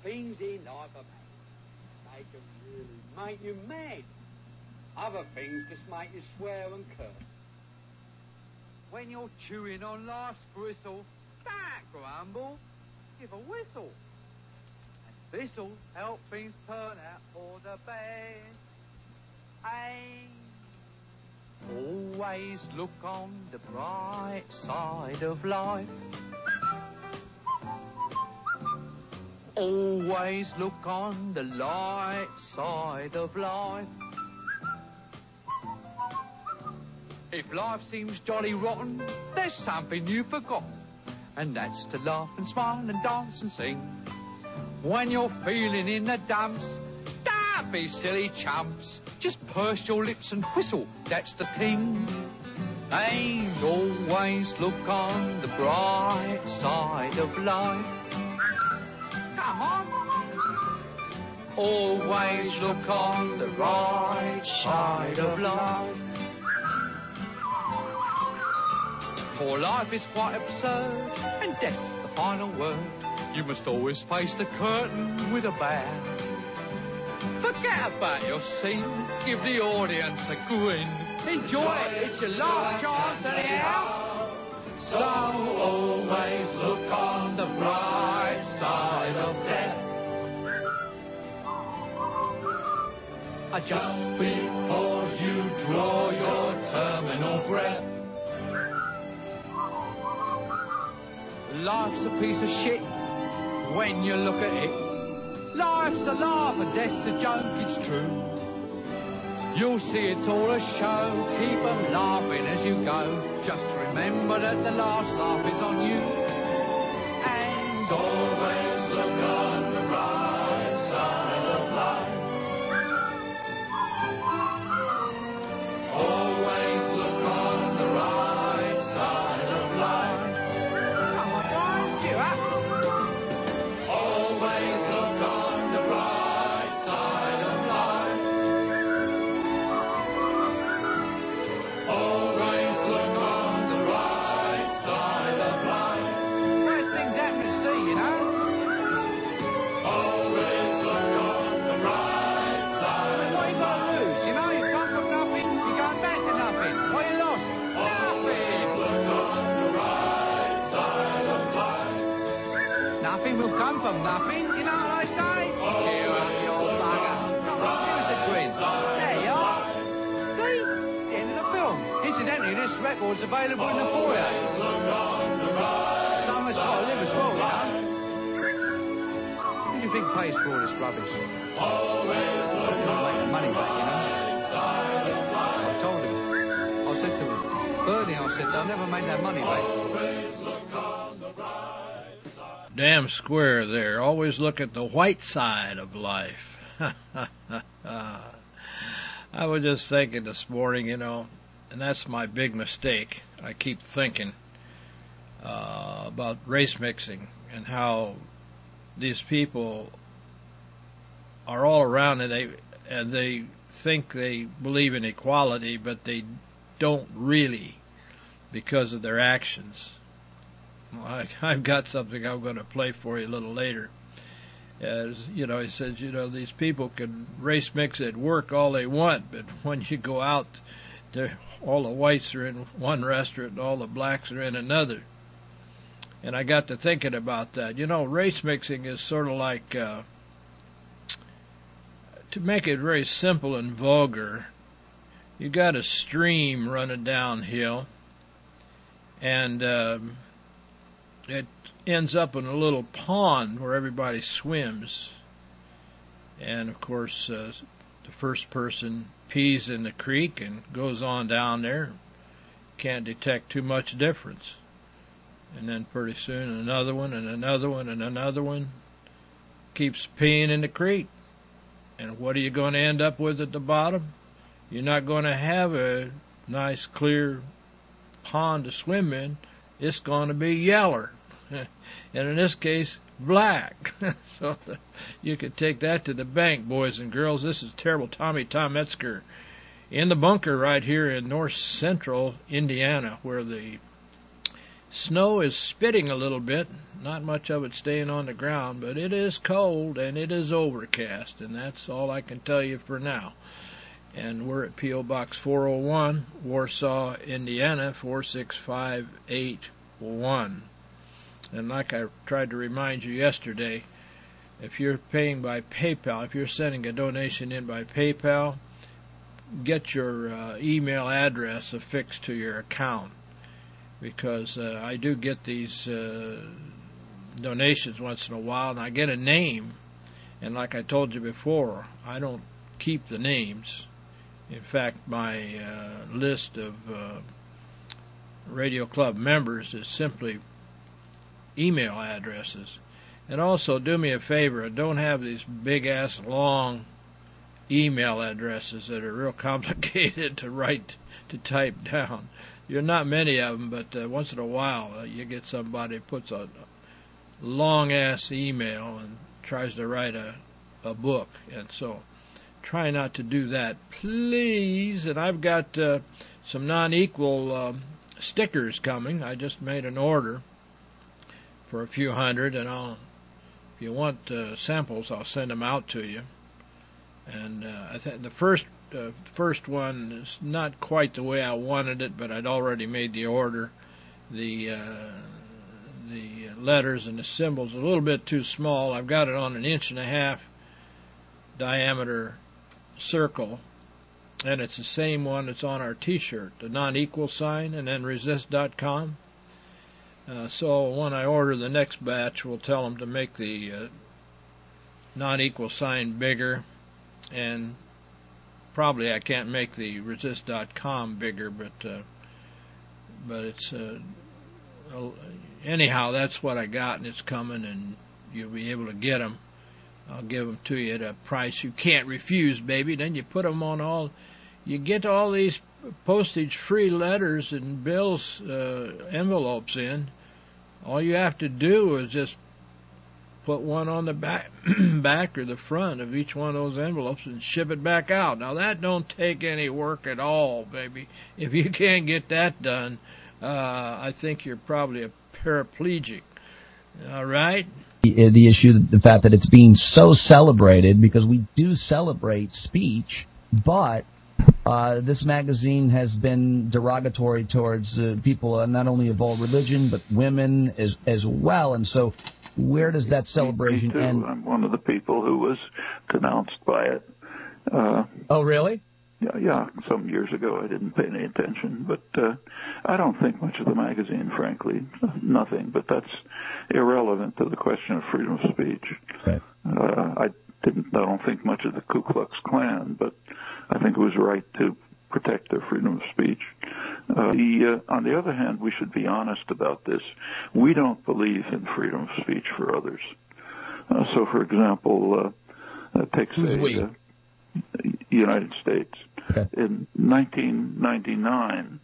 things in life are bad. They can really make you mad. Other things just make you swear and curse. When you're chewing on life's gristle, don't grumble, give a whistle. And this'll help things turn out for the best. Hey. Always look on the bright side of life. Always look on the light side of life. If life seems jolly rotten, there's something you've forgotten, and that's to laugh and smile and dance and sing. When you're feeling in the dumps, don't be silly chumps. Just purse your lips and whistle, that's the thing. And always look on the bright side of life. Come on. Always look on the right side of life. For life is quite absurd, and death's the final word. You must always face the curtain with a bow. Forget about your scene, give the audience a grin. Enjoy it, it's your last chance anyhow. So always look on the bright side of death. Just before you draw your terminal breath. Life's a piece of shit when you look at it. Life's a laugh and death's a joke, it's true. You'll see it's all a show, keep 'em laughing as you go. Just remember that the last laugh is on you. And always look on the bright side of life. Always look on the right side of life. Come on, guys, cheer up. Always look on the bright side of life. Always look on the right side of life. First things happen to see, you know. Always look on the right side. What you got to lose? You know, you come from nothing, you're going back to nothing. What you lost? Nothing. Look on the right side of life. Nothing will come from nothing, you know what I say? Cheer up, you old bugger. Come on, give us a grin. There you are. See? The end of the film. Incidentally, this record's available in the foyer. Someone's got to live as well, you know. Who do you think pays for all this rubbish? Always look on make the money back, you know. I told him. I said to him, Bernie, I said, they'll never make that money back. Damn square there. Always look at the white side of life. I was just thinking this morning, you know, and that's my big mistake. I keep thinking about race mixing and how these people are all around and they think they believe in equality, but they don't really because of their actions. Well, I've got something I'm going to play for you a little later. As you know, he says, you know, these people can race mix at work all they want, but when you go out, all the whites are in one restaurant and all the blacks are in another. And I got to thinking about that. You know, race mixing is sort of like, to make it very simple and vulgar, you got a stream running downhill, and it ends up in a little pond where everybody swims. And, of course, the first person pees in the creek and goes on down there. Can't detect too much difference. And then pretty soon another one and another one and another one keeps peeing in the creek. And what are you going to end up with at the bottom? You're not going to have a nice clear pond to swim in. It's going to be yeller. And in this case, black. So you could take that to the bank, boys and girls. This is terrible. Tommy Tom Metzger in the bunker right here in north central Indiana, where the Snow is spitting a little bit, not much of it staying on the ground, but it is cold and it is overcast, and that's all I can tell you for now. And we're at P.O. Box 401, Warsaw, Indiana, 46581. And like I tried to remind you yesterday, if you're paying by PayPal, if you're sending a donation in by PayPal, get your email address affixed to your account, because I do get these donations once in a while, and I get a name, and like I told you before, I don't keep the names. In fact, my list of Radio Club members is simply email addresses. And also, do me a favor, don't have these big-ass long email addresses that are real complicated to type down. You're not many of them, but once in a while you get somebody who puts a long-ass email and tries to write a book. And so try not to do that, please. And I've got some non-equal stickers coming. I just made an order for a few hundred, and if you want samples, I'll send them out to you. And I think the first one is not quite the way I wanted it, but I'd already made the order. The letters and the symbols a little bit too small. I've got it on an 1.5-inch diameter circle, and it's the same one that's on our T-shirt, the non-equal sign, and then resist.com. So when I order the next batch, we'll tell them to make the non-equal sign bigger, and probably I can't make the resist.com bigger, but it's anyhow, that's what I got, and it's coming, and you'll be able to get them. I'll give them to you at a price you can't refuse, baby. Then you put them on you get all these postage-free letters and bills, envelopes in. All you have to do is just put one on the back or the front of each one of those envelopes and ship it back out. Now, that don't take any work at all, baby. If you can't get that done, I think you're probably a paraplegic. All right? The issue, the fact that it's being so celebrated, because we do celebrate speech, but this magazine has been derogatory towards people not only of all religion, but women as well. And so where does that celebration Me too. end? I'm one of the people who was denounced by it. Oh, really? Yeah, some years ago. I didn't pay any attention, but I don't think much of the magazine, frankly. Nothing, but that's irrelevant to the question of freedom of speech. Right. I don't think much of the Ku Klux Klan, but I think it was right to protect their freedom of speech. On the other hand, we should be honest about this. We don't believe in freedom of speech for others. So, for example, take the United States. Okay. In 1999,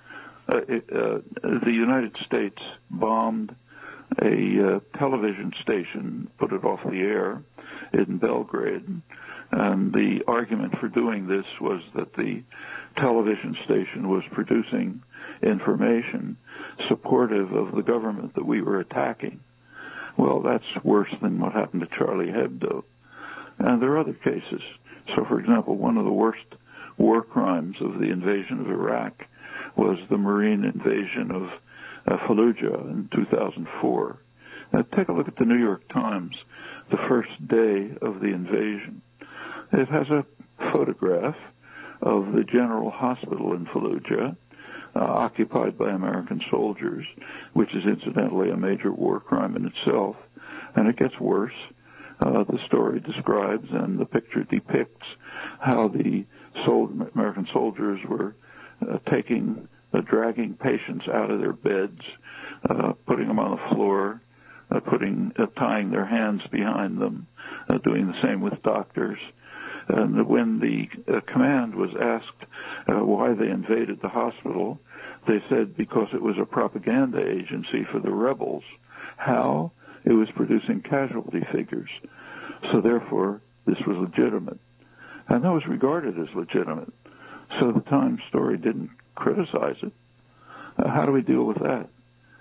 the United States bombed a television station, put it off the air in Belgrade, and the argument for doing this was that the television station was producing information supportive of the government that we were attacking. Well, that's worse than what happened to Charlie Hebdo. And there are other cases. So, for example, one of the worst war crimes of the invasion of Iraq was the Marine invasion of Fallujah in 2004. Now, take a look at the New York Times, the first day of the invasion. It has a photograph of the General Hospital in Fallujah, occupied by American soldiers, which is incidentally a major war crime in itself. And it gets worse. The story describes and the picture depicts how the American soldiers were dragging patients out of their beds, putting them on the floor, tying their hands behind them, doing the same with doctors. And when the command was asked why they invaded the hospital, they said because it was a propaganda agency for the rebels. How? It was producing casualty figures. So therefore, this was legitimate. And that was regarded as legitimate. So the Times story didn't criticize it. How do we deal with that?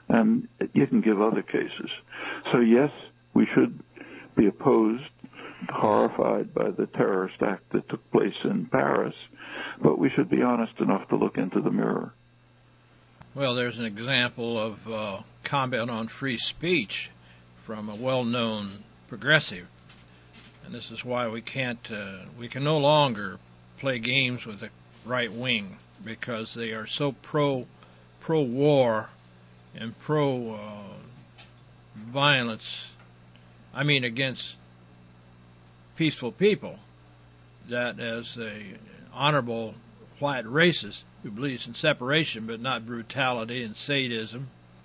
And you can give other cases. So yes, we should be opposed, horrified by the terrorist act that took place in Paris, but we should be honest enough to look into the mirror. Well, there's an example of comment on free speech from a well-known progressive, and this is why we can no longer play games with the right wing, because they are so pro-war and pro-violence, I mean against peaceful people, that as a honorable white racist who believes in separation but not brutality and sadism,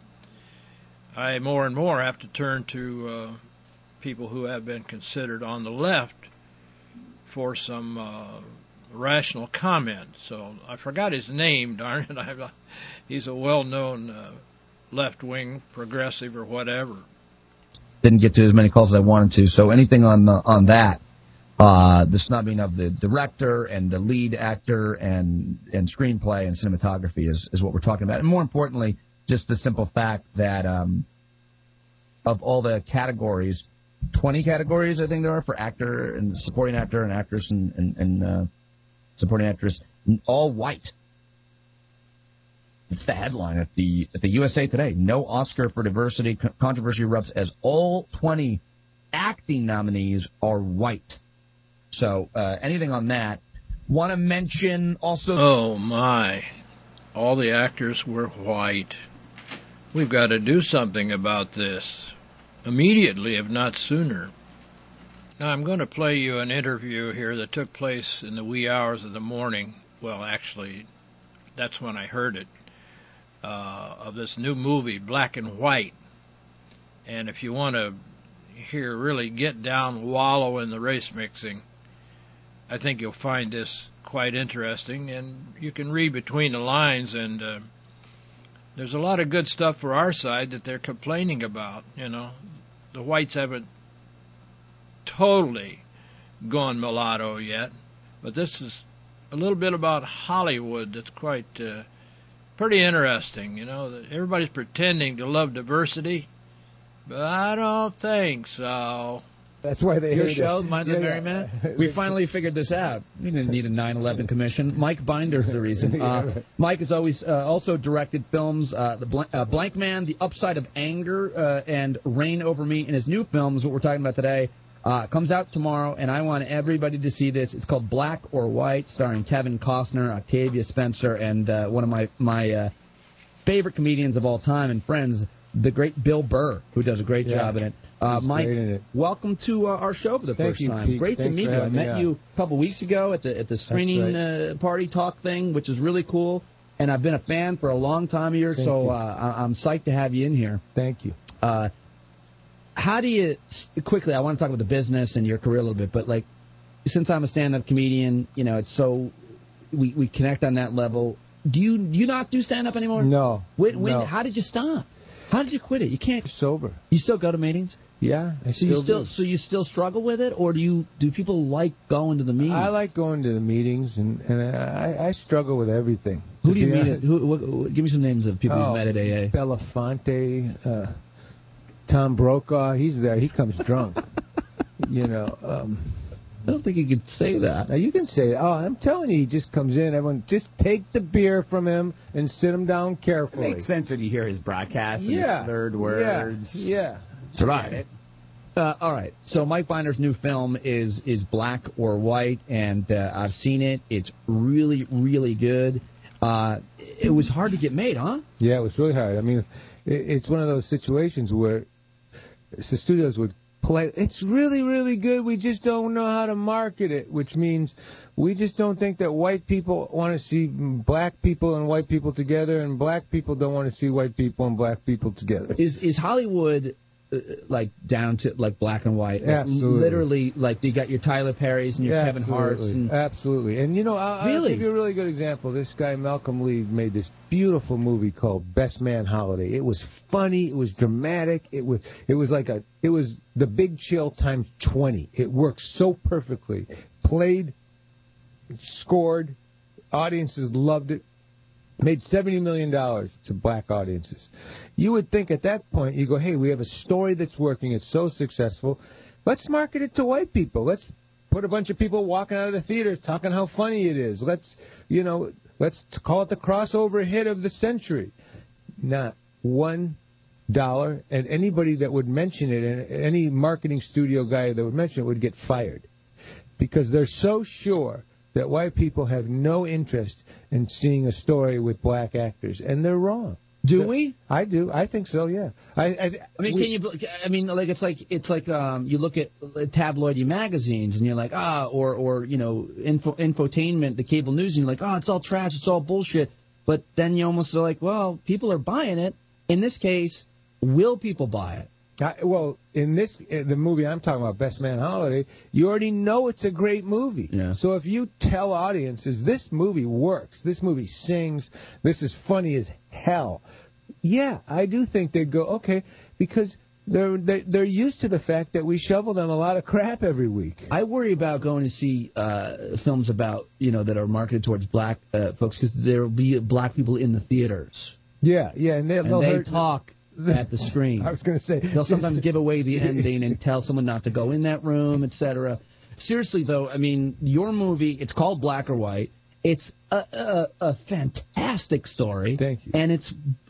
I more and more have to turn to people who have been considered on the left for some rational comment. So I forgot his name, darn it. He's a well-known left-wing progressive or whatever. Didn't get to as many calls as I wanted to. So anything on that, the snubbing of the director and the lead actor and screenplay and cinematography is what we're talking about. And more importantly, just the simple fact that of all the categories, 20 categories I think there are for actor and supporting actor and actress and supporting actress, all white. It's the headline at the USA Today. No Oscar for diversity. Controversy erupts as all 20 acting nominees are white. So anything on that? Want to mention also? Oh my! All the actors were white. We've got to do something about this immediately, if not sooner. Now I'm going to play you an interview here that took place in the wee hours of the morning. Well, actually, that's when I heard it. Of this new movie, Black and White. And if you want to hear really get down, wallow in the race mixing, I think you'll find this quite interesting. And you can read between the lines, and there's a lot of good stuff for our side that they're complaining about. You know, the whites haven't totally gone mulatto yet, but this is a little bit about Hollywood that's quite pretty interesting. You know, everybody's pretending to love diversity, but I don't think so. That's why they Your hate show, it. Mind the Merry Man? We finally figured this out. We didn't need a 9/11 commission. Mike Binder's the reason. Mike has always also directed films, Blank Man, The Upside of Anger, and Reign Over Me. And his new film is what we're talking about today. Comes out tomorrow, and I want everybody to see this. It's called Black or White, starring Kevin Costner, Octavia Spencer, and one of my favorite comedians of all time and friends, the great Bill Burr, who does a great job in it. Mike, welcome to our show for the first time. Pete. Great to meet you. I met you a couple weeks ago at the screening party talk thing, which is really cool. And I've been a fan for a long time of yours, so I'm psyched to have you in here. Thank you. How do you, quickly, I want to talk about the business and your career a little bit, but like, since I'm a stand-up comedian, you know, it's so, we connect on that level. Do you not do stand-up anymore? No. No. How did you stop? How did you quit it? You can't. Sober. You still go to meetings? Yeah. So you still struggle with it, or do people like going to the meetings? I like going to the meetings, and I struggle with everything. Who do you meet at? Give me some names of people you met at AA. Belafonte, Tom Brokaw, he's there. He comes drunk. You know. I don't think you can say that. Now you can say that. Oh, I'm telling you, he just comes in. Everyone, just take the beer from him and sit him down carefully. It makes sense when you hear his broadcast and his slurred words. Yeah. That's right. All right. So Mike Binder's new film is Black or White, and I've seen it. It's really, really good. It was hard to get made, huh? Yeah, it was really hard. I mean, it's one of those situations where the studios would play, it's really, really good, we just don't know how to market it, which means we just don't think that white people want to see black people and white people together, and black people don't want to see white people and black people together. Is Hollywood like down to like black and white? Absolutely. Literally, like you got your Tyler Perrys and your Kevin Harts. Absolutely. And, you know, I'll give you a really good example. This guy, Malcolm Lee, made this beautiful movie called Best Man Holiday. It was funny. It was dramatic. It was The Big Chill times 20. It worked so perfectly. Played, scored, audiences loved it. Made $70 million to black audiences. You would think at that point, you go, hey, we have a story that's working. It's so successful. Let's market it to white people. Let's put a bunch of people walking out of the theater talking how funny it is. Let's call it the crossover hit of the century. Not $1. And anybody that would mention it, and any marketing studio guy that would mention it would get fired. Because they're so sure that white people have no interest in seeing a story with black actors, and they're wrong. Do we? I do. I think so. Yeah. It's like you look at tabloidy magazines and you're like, or infotainment, the cable news, and you're like, it's all trash, it's all bullshit. But then you almost are like, well, people are buying it. In this case, will people buy it? In the movie I'm talking about, Best Man Holiday, you already know it's a great movie. Yeah. So if you tell audiences this movie works, this movie sings, this is funny as hell, yeah, I do think they'd go, okay, because they're used to the fact that we shovel them a lot of crap every week. I worry about going to see films about that are marketed towards black folks, because there will be black people in the theaters. Yeah, and they talk at the screen. I was going to say. They'll sometimes give away the ending and tell someone not to go in that room, etc. Seriously, though, I mean, your movie, it's called Black or White. It's a fantastic story. Thank you. And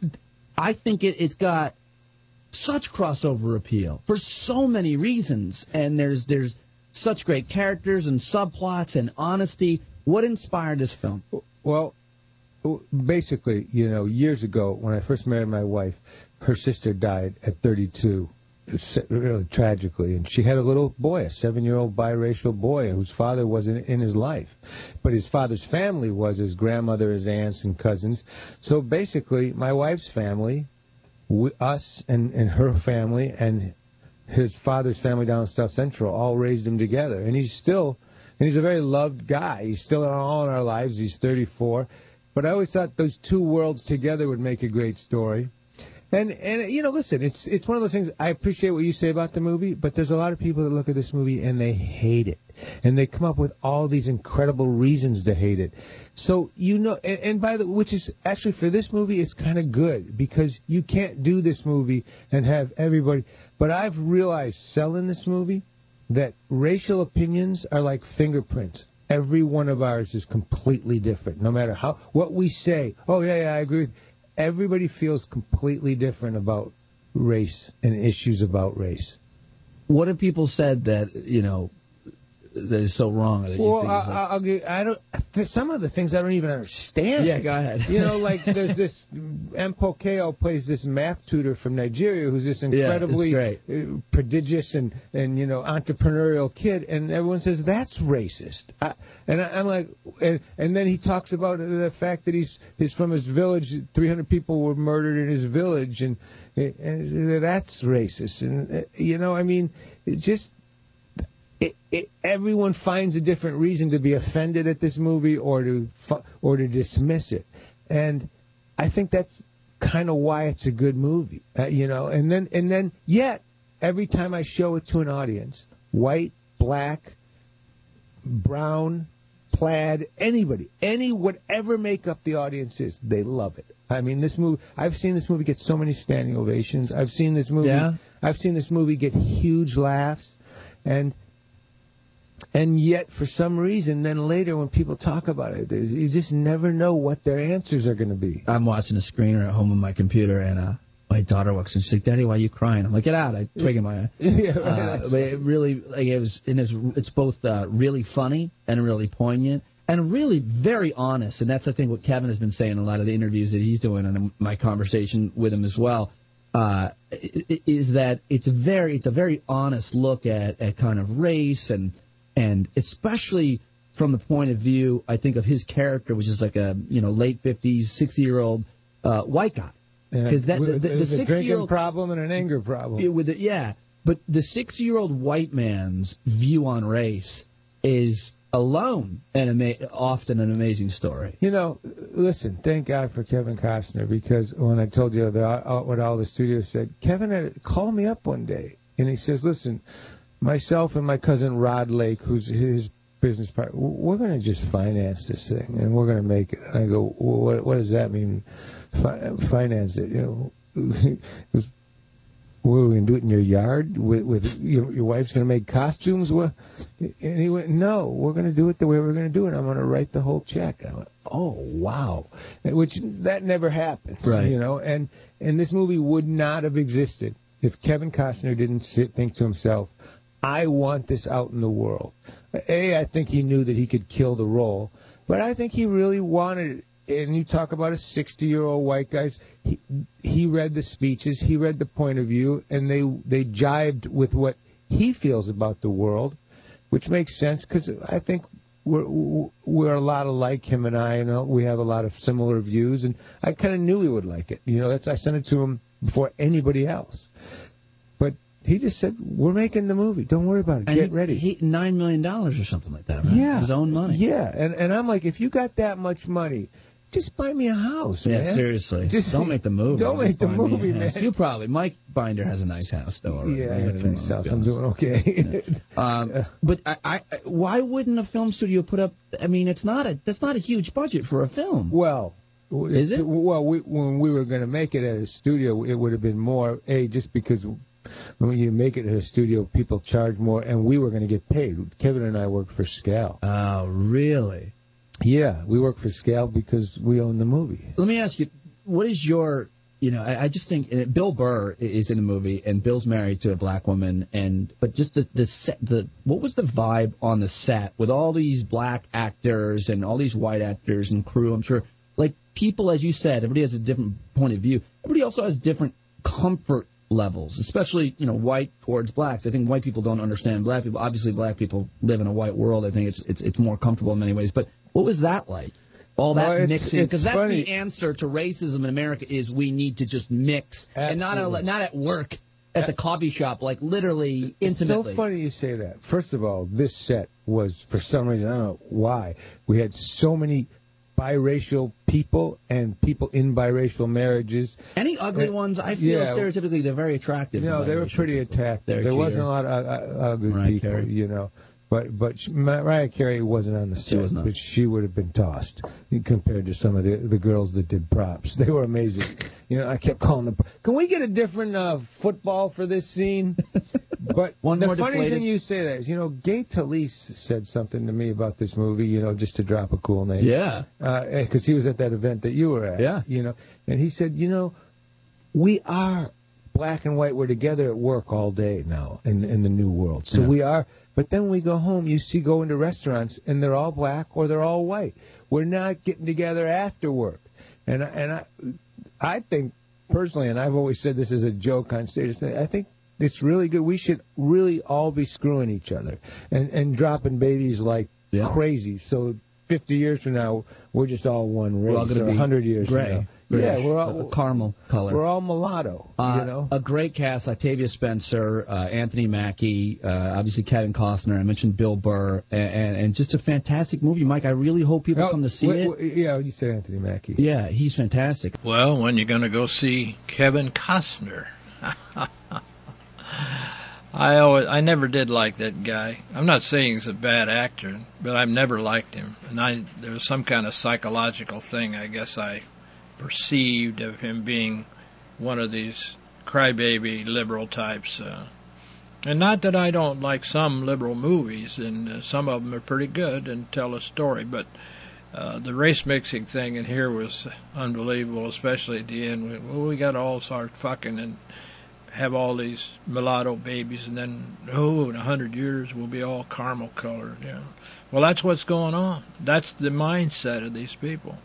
I think it's got such crossover appeal for so many reasons. And there's such great characters and subplots and honesty. What inspired this film? Well, basically, years ago when I first married my wife, her sister died at 32, really tragically, and she had a little boy, a 7-year-old biracial boy, whose father wasn't in his life. But his father's family was his grandmother, his aunts, and cousins. So basically, my wife's family, us and her family, and his father's family down in South Central all raised him together. And he's a very loved guy. He's still all in our lives. He's 34. But I always thought those two worlds together would make a great story. And listen, it's one of those things. I appreciate what you say about the movie, but there's a lot of people that look at this movie and they hate it, and they come up with all these incredible reasons to hate it. So which is actually for this movie, it's kind of good because you can't do this movie and have everybody. But I've realized selling this movie that racial opinions are like fingerprints. Every one of ours is completely different, no matter what we say. Oh yeah, I agree. Everybody feels completely different about race and issues about race. What have people said that that is so wrong? That some of the things I don't even understand. Yeah, go ahead. Like there's this Mpokeo plays this math tutor from Nigeria who's this incredibly prodigious and entrepreneurial kid, and everyone says that's racist. I'm like, and then he talks about the fact that he's from his village. 300 people were murdered in his village, and that's racist. And everyone finds a different reason to be offended at this movie or to dismiss it, and I think that's kind of why it's a good movie, And then yet every time I show it to an audience, white, black, brown, plaid, anybody, whatever makeup the audience is, they love it. I mean, this movie. I've seen this movie get so many standing ovations. I've seen this movie. Yeah. I've seen this movie get huge laughs, and yet, for some reason, then later when people talk about it, you just never know what their answers are going to be. I'm watching a screener at home on my computer, and my daughter walks in. She's like, "Daddy, why are you crying?" I'm like, "Get out!" I twig in my eye. But it really, it's both really funny and really poignant and really very honest. And that's, I think, what Kevin has been saying in a lot of the interviews that he's doing and my conversation with him as well. Is that it's a very honest look at kind of race and especially from the point of view, I think, of his character, which is like a late 50s, 60-year-old white guy. Because there's a drinking problem and an anger problem. But the 60-year-old white man's view on race is alone often an amazing story. Listen, thank God for Kevin Costner, because when I told you what all the studios said, Kevin had called me up one day, and he says, listen, myself and my cousin Rod Lake, who's his business partner, we're going to just finance this thing, and we're going to make it. And I go, well, what does that mean, finance it? What, are we going to do it in your yard? With your wife's going to make costumes? And he went, no, we're going to do it the way we're going to do it. I'm going to write the whole check. I went, oh, wow. Which, that never happens. Right. And this movie would not have existed if Kevin Costner didn't think to himself, I want this out in the world. I think he knew that he could kill the role, but I think he really wanted it. And you talk about a 60-year-old white guy. He read the speeches, he read the point of view, and they jived with what he feels about the world, which makes sense because I think we're a lot alike, him and I. We have a lot of similar views, and I kind of knew he would like it. I sent it to him before anybody else. But he just said, we're making the movie. Don't worry about it. Get ready. $9 million or something like that, right? Yeah. His own money. Yeah, and I'm like, if you got that much money, just buy me a house, man. Yeah, seriously. Don't make the movie. Don't make the movie, man. You probably. Mike Binder has a nice house, though. Already. Yeah, I have a nice house. I'm doing okay. Yeah. But why wouldn't a film studio put up? I mean, that's not a huge budget for a film. Well, is it? Well, when we were going to make it at a studio, it would have been more. Just because when you make it at a studio, people charge more, and we were going to get paid. Kevin and I worked for Scal. Oh, really? Yeah, we work for Scal because we own the movie. Let me ask you, what is your, I just think Bill Burr is in the movie, and Bill's married to a black woman, but just the set, what was the vibe on the set with all these black actors and all these white actors and crew? I'm sure, like people, as you said, everybody has a different point of view. Everybody also has different comfort levels, especially, white towards blacks. I think white people don't understand black people. Obviously, black people live in a white world. I think it's more comfortable in many ways, but what was that like? All that mixing, because that's funny. The answer to racism in America is we need to just mix, Absolutely. And not at work, at the coffee shop, like literally intimately. It's so funny you say that. First of all, this set was, for some reason, I don't know why, we had so many biracial people and people in biracial marriages. Any ugly ones? I feel stereotypically they're very attractive. No, they were pretty attractive. There wasn't a lot of ugly people, Carey. But Mariah Carey wasn't on the set, but she would have been tossed compared to some of the girls that did props. They were amazing. I kept calling them. Can we get a different football for this scene? But the funny thing you say that is, Gay Talese said something to me about this movie, just to drop a cool name. Yeah. Because he was at that event that you were at. Yeah. And he said, we are black and white. We're together at work all day now in the new world. So we are. But then we go home, go into restaurants, and they're all black or they're all white. We're not getting together after work. And I think, personally, and I've always said this as a joke on stage, I think it's really good. We should really all be screwing each other and dropping babies like crazy. So 50 years from now, we're just all one race, or 100 years from now. Yeah, we're all caramel color. We're all mulatto, A great cast: Octavia Spencer, Anthony Mackie, obviously Kevin Costner. I mentioned Bill Burr, and just a fantastic movie, Mike. I really hope people come to see it. Yeah, you said Anthony Mackie. Yeah, he's fantastic. Well, when you're going to go see Kevin Costner? I never did like that guy. I'm not saying he's a bad actor, but I've never liked him. And there was some kind of psychological thing, I guess I perceived, of him being one of these crybaby liberal types. And not that I don't like some liberal movies, and some of them are pretty good and tell a story, but the race mixing thing in here was unbelievable, especially at the end. We got to all start fucking and have all these mulatto babies, and then, in 100 years we'll be all caramel colored. Well, that's what's going on. That's the mindset of these people.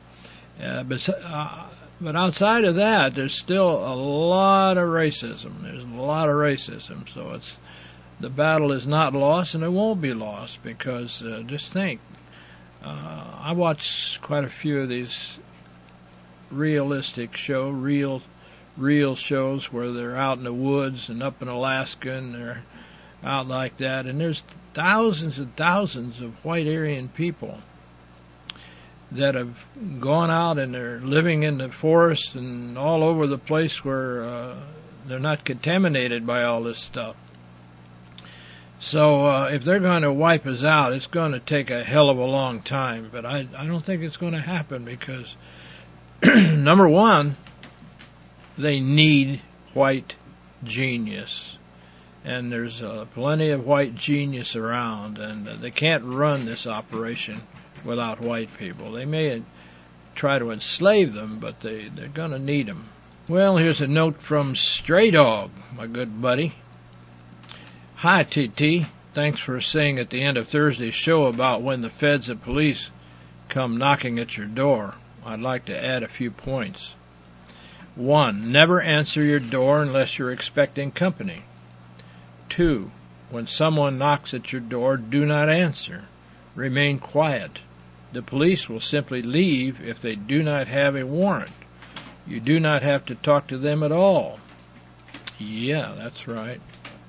But outside of that, there's still a lot of racism. There's a lot of racism. So the battle is not lost, and it won't be lost, because just think, I watched quite a few of these realistic real shows where they're out in the woods and up in Alaska, and they're out like that, and there's thousands and thousands of white Aryan people that have gone out and they're living in the forest and all over the place where they're not contaminated by all this stuff. So if they're going to wipe us out, it's going to take a hell of a long time. But I don't think it's going to happen because, number one, they need white genius. And there's plenty of white genius around, and they can't run this operation without white people. They may try to enslave them, but they're going to need them. Well, here's a note from Stray Dog, my good buddy. Hi, TT. Thanks for saying at the end of Thursday's show about when the feds and police come knocking at your door. I'd like to add a few points. 1. Never answer your door unless you're expecting company. 2. When someone knocks at your door, do not answer. Remain quiet. The police will simply leave if they do not have a warrant. You do not have to talk to them at all. Yeah, that's right.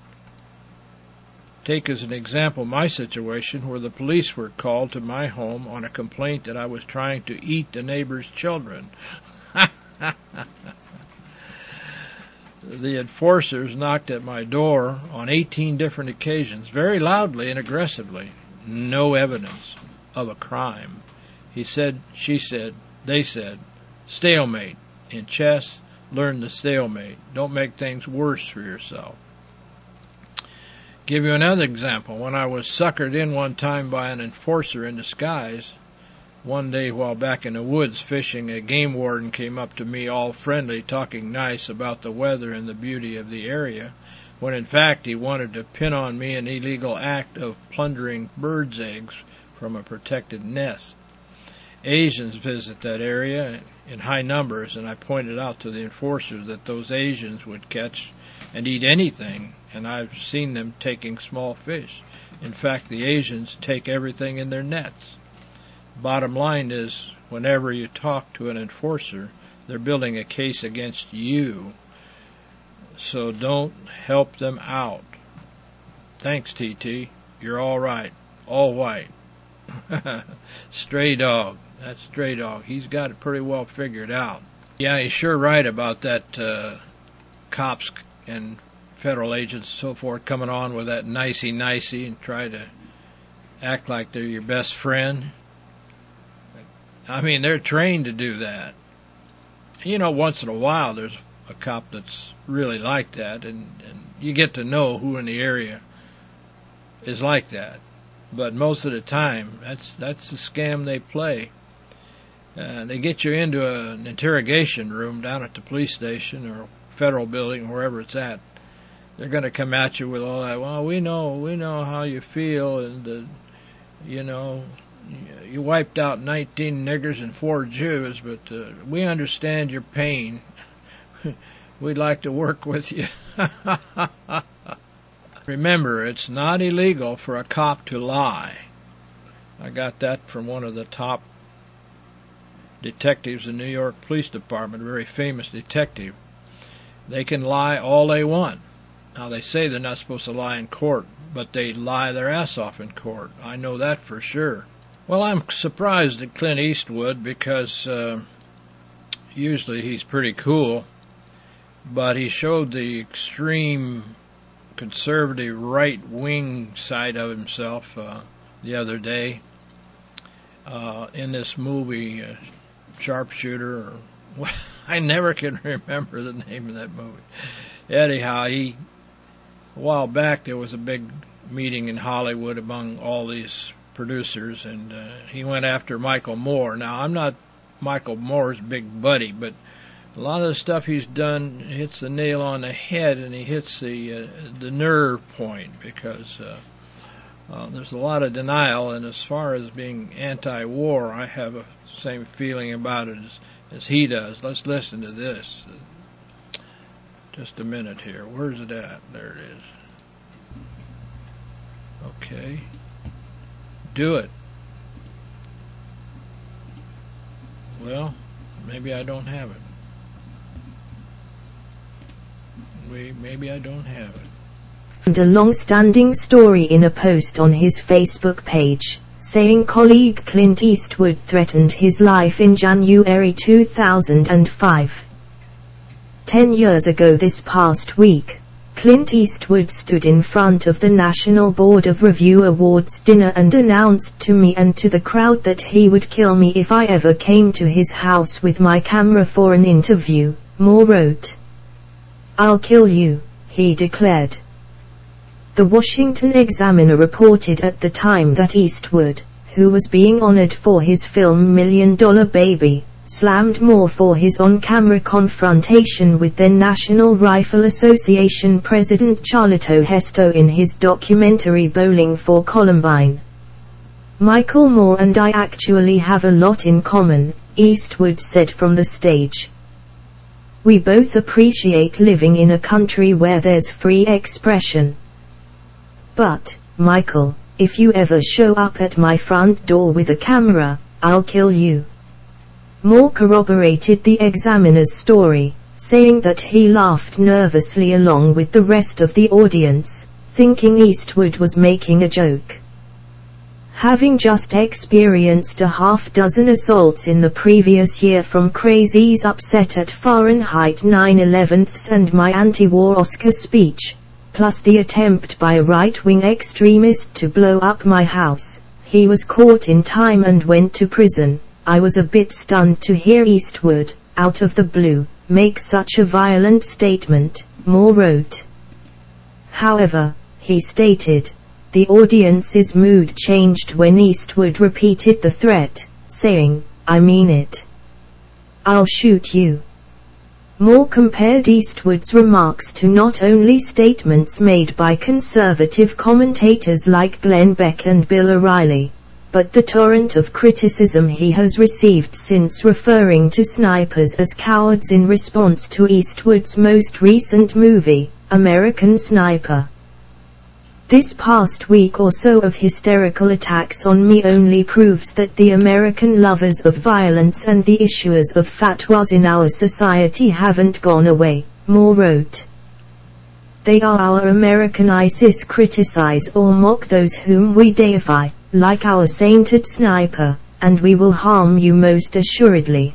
Take as an example my situation where the police were called to my home on a complaint that I was trying to eat the neighbor's children. The enforcers knocked at my door on 18 different occasions, very loudly and aggressively. No evidence of a crime. He said, she said, they said, stalemate. In chess, learn the stalemate. Don't make things worse for yourself. Give you another example. When I was suckered in one time by an enforcer in disguise, one day while back in the woods fishing, a game warden came up to me all friendly, talking nice about the weather and the beauty of the area, when in fact he wanted to pin on me an illegal act of plundering birds' eggs from a protected nest. Asians visit that area in high numbers, and I pointed out to the enforcer that those Asians would catch and eat anything, and I've seen them taking small fish. In fact, the Asians take everything in their nets. Bottom line is, whenever you talk to an enforcer, they're building a case against you. So don't help them out. Thanks, TT. You're all right. All white. Stray Dog. That's Stray Dog. He's got it pretty well figured out. Yeah, he's sure right about that cops and federal agents and so forth coming on with that nicey-nicey and try to act like they're your best friend. I mean, they're trained to do that. You know, once in a while there's a cop that's really like that, and you get to know who in the area is like that. But most of the time, that's the scam they play. They get you into an interrogation room down at the police station or federal building, wherever it's at. They're going to come at you with all that. Well, we know how you feel, and you know, you wiped out 19 niggers and 4 Jews, but we understand your pain. We'd like to work with you. Remember, it's not illegal for a cop to lie. I got that from one of the top detectives in New York Police Department, a very famous detective. They can lie all they want. Now, they say they're not supposed to lie in court, but they lie their ass off in court. I know that for sure. Well, I'm surprised at Clint Eastwood because usually he's pretty cool, but he showed the extreme conservative right-wing side of himself the other day in this movie, Sharpshooter. I never can remember the name of that movie. Anyhow, a while back there was a big meeting in Hollywood among all these producers, and he went after Michael Moore. Now, I'm not Michael Moore's big buddy, but a lot of the stuff he's done hits the nail on the head, and he hits the nerve point, because there's a lot of denial, and as far as being anti-war, I have the same feeling about it as he does. Let's listen to this. Just a minute here. Where's it at? There it is. Okay. Do it. Well, maybe I don't have it. Maybe I don't have it. And a long-standing story in a post on his Facebook page, saying colleague Clint Eastwood threatened his life in January 2005. 10 years ago this past week, Clint Eastwood stood in front of the National Board of Review Awards dinner and announced to me and to the crowd that he would kill me if I ever came to his house with my camera for an interview, Moore wrote. "I'll kill you," he declared. The Washington Examiner reported at the time that Eastwood, who was being honored for his film $1 Million Baby, slammed Moore for his on-camera confrontation with then National Rifle Association President Charlotte Hesto in his documentary Bowling for Columbine. "Michael Moore and I actually have a lot in common," Eastwood said from the stage. "We both appreciate living in a country where there's free expression. But, Michael, if you ever show up at my front door with a camera, I'll kill you." Moore corroborated the Examiner's story, saying that he laughed nervously along with the rest of the audience, thinking Eastwood was making a joke. Having just experienced a half-dozen assaults in the previous year from crazies upset at Fahrenheit 9/11 and my anti-war Oscar speech, plus the attempt by a right-wing extremist to blow up my house, he was caught in time and went to prison. "I was a bit stunned to hear Eastwood, out of the blue, make such a violent statement," Moore wrote. However, he stated, the audience's mood changed when Eastwood repeated the threat, saying, "I mean it. I'll shoot you." Moore compared Eastwood's remarks to not only statements made by conservative commentators like Glenn Beck and Bill O'Reilly, but the torrent of criticism he has received since referring to snipers as cowards in response to Eastwood's most recent movie, American Sniper. "This past week or so of hysterical attacks on me only proves that the American lovers of violence and the issuers of fatwas in our society haven't gone away," Moore wrote. "They are our American ISIS, criticize or mock those whom we deify, like our sainted sniper, and we will harm you most assuredly."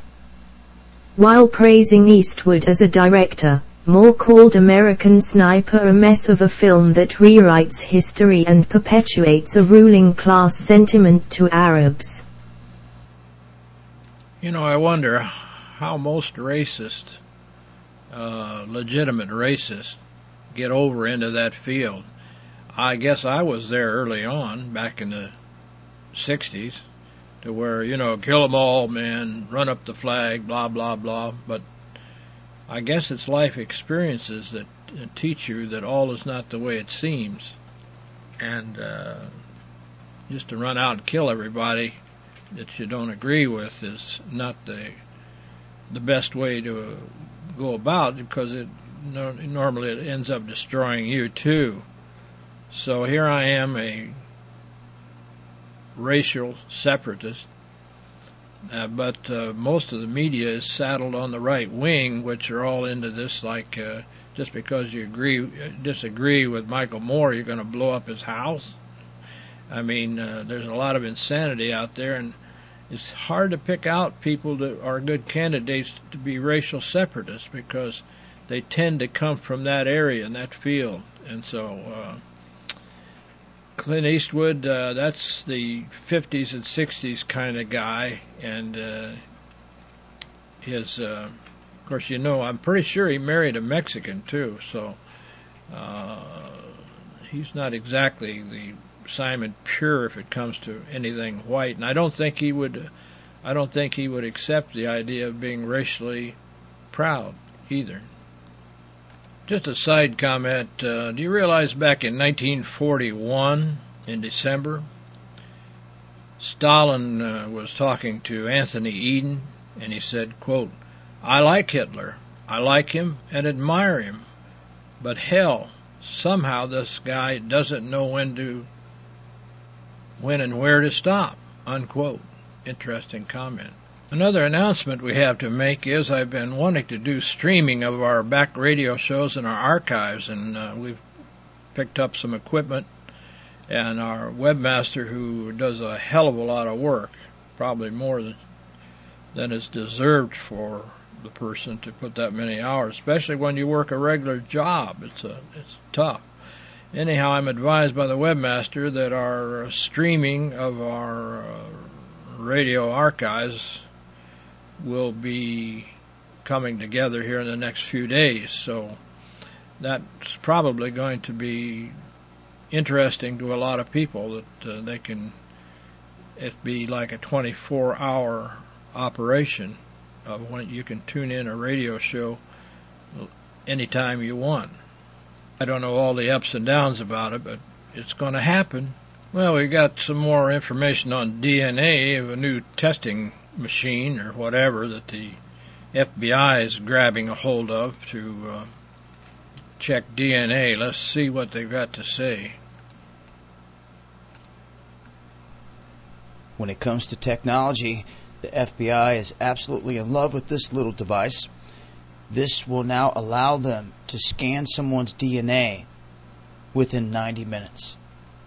While praising Eastwood as a director, Moore called American Sniper a mess of a film that rewrites history and perpetuates a ruling class sentiment to Arabs. You know, I wonder how most racists, legitimate racists, get over into that field. I guess I was there early on, back in the 60s, to where, kill them all, man, run up the flag, blah, blah, blah. But I guess it's life experiences that teach you that all is not the way it seems. And just to run out and kill everybody that you don't agree with is not the best way to go about, because normally it ends up destroying you too. So here I am, a racial separatist, but most of the media is saddled on the right wing, which are all into this, like just because you disagree with Michael Moore, you're going to blow up his house. I mean, there's a lot of insanity out there, and it's hard to pick out people that are good candidates to be racial separatists, because they tend to come from that area and that field. And so Clint Eastwood, that's the 50s and 60s kind of guy, and his, of course, I'm pretty sure he married a Mexican too, so he's not exactly the Simon Pure if it comes to anything white, and I don't think he would accept the idea of being racially proud either. Just a side comment, do you realize back in 1941, in December, Stalin was talking to Anthony Eden, and he said, quote, "I like Hitler, I like him and admire him, but hell, somehow this guy doesn't know when and where to stop," unquote. Interesting comment. Another announcement we have to make is I've been wanting to do streaming of our back radio shows in our archives, and we've picked up some equipment, and our webmaster, who does a hell of a lot of work, probably more than is deserved for the person to put that many hours, especially when you work a regular job. It's tough. Anyhow, I'm advised by the webmaster that our streaming of our radio archives will be coming together here in the next few days, so that's probably going to be interesting to a lot of people, that they can, it be like a 24-hour operation of when you can tune in a radio show anytime you want. I don't know all the ups and downs about it, but it's going to happen. Well, we got some more information on DNA of a new testing machine or whatever that the FBI is grabbing a hold of to check DNA. Let's see what they've got to say. When it comes to technology, the FBI is absolutely in love with this little device. This will now allow them to scan someone's DNA within 90 minutes.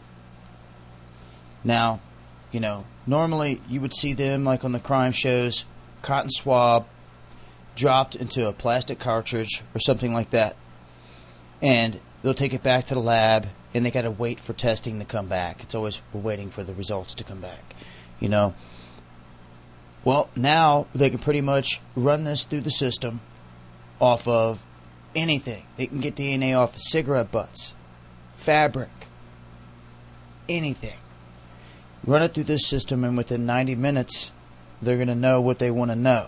Now, you know, normally you would see them, like on the crime shows, cotton swab dropped into a plastic cartridge or something like that. And they'll take it back to the lab, and they got to wait for testing to come back. It's always, we're waiting for the results to come back, you know. Well, now they can pretty much run this through the system off of anything. They can get DNA off of cigarette butts, fabric, anything. Run it through this system, and within 90 minutes, they're going to know what they want to know.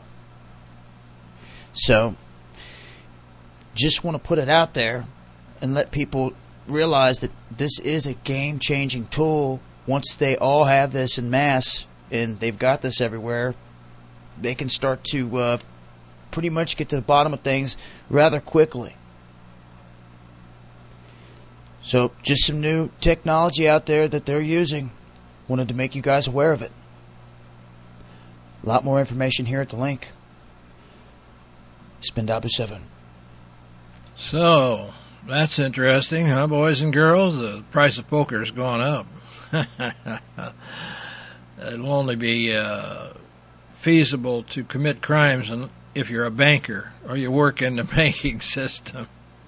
So, just want to put it out there and let people realize that this is a game-changing tool. Once they all have this en masse, and they've got this everywhere, they can start to pretty much get to the bottom of things rather quickly. So, just some new technology out there that they're using. Wanted to make you guys aware of it. A lot more information here at the link. Spin Dabu 7. So, that's interesting, huh, boys and girls? The price of poker's gone up. It'll only be feasible to commit crimes if you're a banker or you work in the banking system.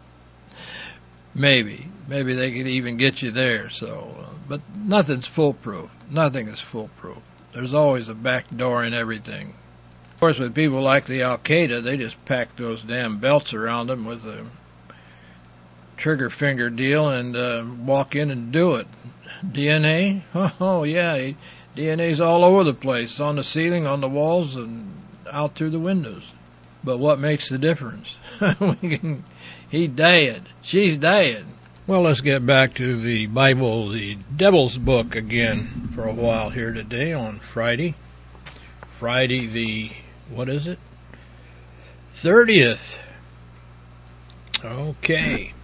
Maybe they could even get you there. So, but nothing's foolproof. Nothing is foolproof. There's always a back door in everything. Of course, with people like the Al-Qaeda, they just pack those damn belts around them with a trigger finger deal and walk in and do it. DNA? Oh, yeah. DNA's all over the place. It's on the ceiling, on the walls, and out through the windows. But what makes the difference? He dead. She's dead. Well, let's get back to the Bible, the Devil's Book again for a while here today on Friday. Friday the, what is it? 30th. Okay.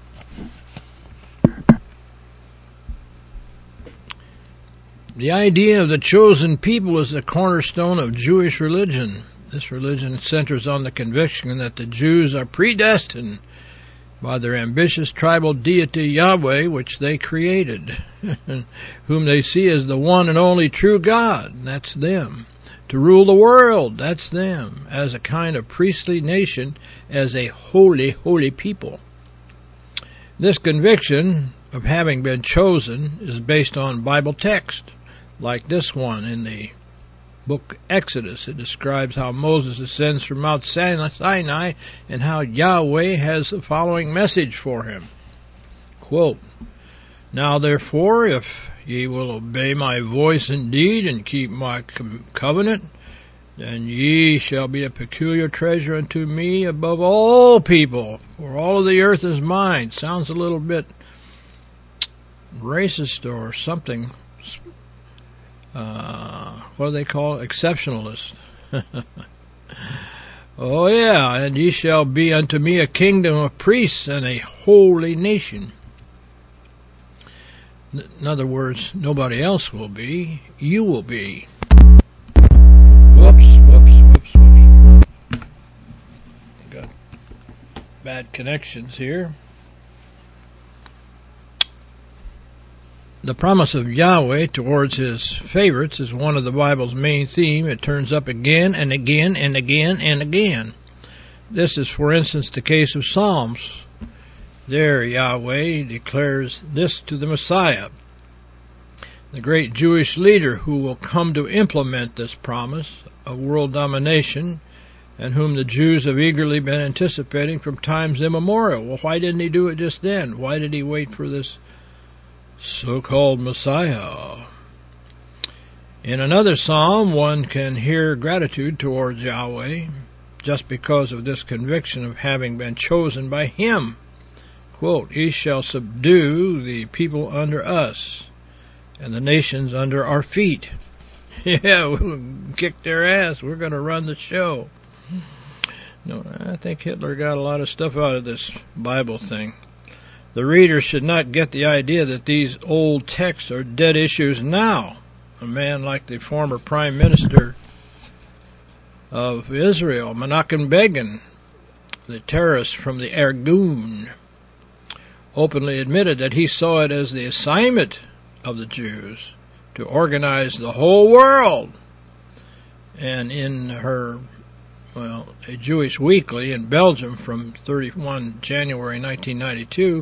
The idea of the chosen people is the cornerstone of Jewish religion. This religion centers on the conviction that the Jews are predestined by their ambitious tribal deity Yahweh, which they created, whom they see as the one and only true God, that's them, to rule the world, that's them, as a kind of priestly nation, as a holy, holy people. This conviction of having been chosen is based on Bible text, like this one in the book Exodus. It describes how Moses ascends from Mount Sinai and how Yahweh has the following message for him. Quote, "Now therefore, if ye will obey my voice indeed and keep my covenant, then ye shall be a peculiar treasure unto me above all people, for all of the earth is mine." Sounds a little bit racist or something. What do they call it? Exceptionalist. Oh yeah, and ye shall be unto me a kingdom of priests and a holy nation. In other words, nobody else will be, you will be. Whoops. Got bad connections here. The promise of Yahweh towards his favorites is one of the Bible's main themes. It turns up again and again and again and again. This is, for instance, the case of Psalms. There, Yahweh declares this to the Messiah, the great Jewish leader who will come to implement this promise of world domination, and whom the Jews have eagerly been anticipating from times immemorial. Well, why didn't he do it just then? Why did he wait for this so-called Messiah? In another psalm, one can hear gratitude towards Yahweh just because of this conviction of having been chosen by him. Quote, he shall subdue the people under us and the nations under our feet. Yeah, we'll kick their ass. We're going to run the show. No, I think Hitler got a lot of stuff out of this Bible thing. The reader should not get the idea that these old texts are dead issues now. A man like the former Prime Minister of Israel, Menachem Begin, the terrorist from the Irgun, openly admitted that he saw it as the assignment of the Jews to organize the whole world. And in her, a Jewish weekly in Belgium from 31 January 1992,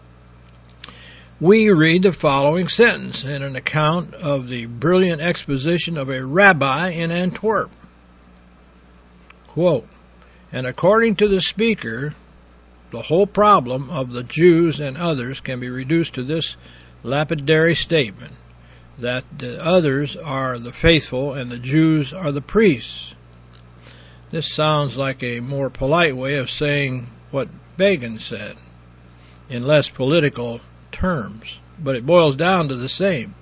we read the following sentence in an account of the brilliant exposition of a rabbi in Antwerp. Quote, and according to the speaker, the whole problem of the Jews and others can be reduced to this lapidary statement, that the others are the faithful and the Jews are the priests. This sounds like a more polite way of saying what Begin said, in less political terms, but it boils down to the same.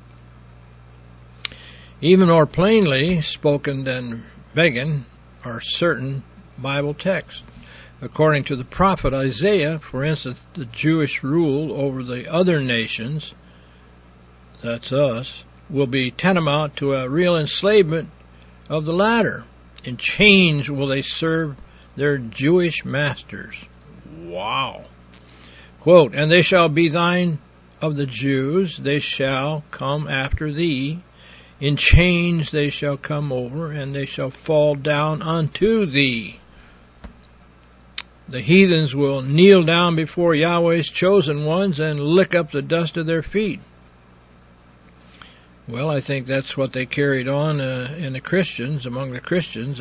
Even more plainly spoken than Begin are certain Bible texts. According to the prophet Isaiah, for instance, the Jewish rule over the other nations, that's us, will be tantamount to a real enslavement of the latter. In chains will they serve their Jewish masters. Wow. Quote, and they shall be thine of the Jews, they shall come after thee. In chains they shall come over, and they shall fall down unto thee. The heathens will kneel down before Yahweh's chosen ones and lick up the dust of their feet. Well, I think that's what they carried on in the Christians, among the Christians,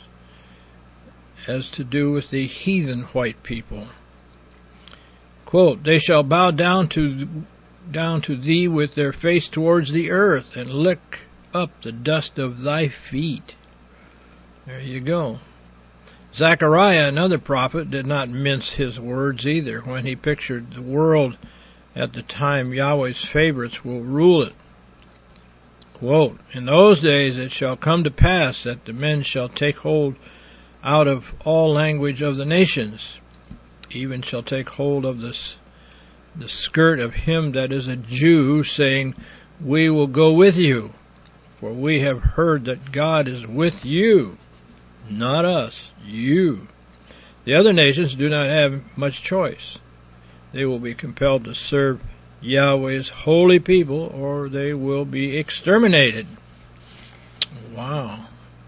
as to do with the heathen white people. Quote, they shall bow down to thee with their face towards the earth and lick up the dust of thy feet. There you go. Zechariah, another prophet, did not mince his words either when he pictured the world at the time Yahweh's favorites will rule it. Quote, in those days it shall come to pass that the men shall take hold out of all language of the nations, even shall take hold of the skirt of him that is a Jew, saying, we will go with you, for we have heard that God is with you. Not us, you. The other nations do not have much choice. They will be compelled to serve Yahweh's holy people, or they will be exterminated. Wow.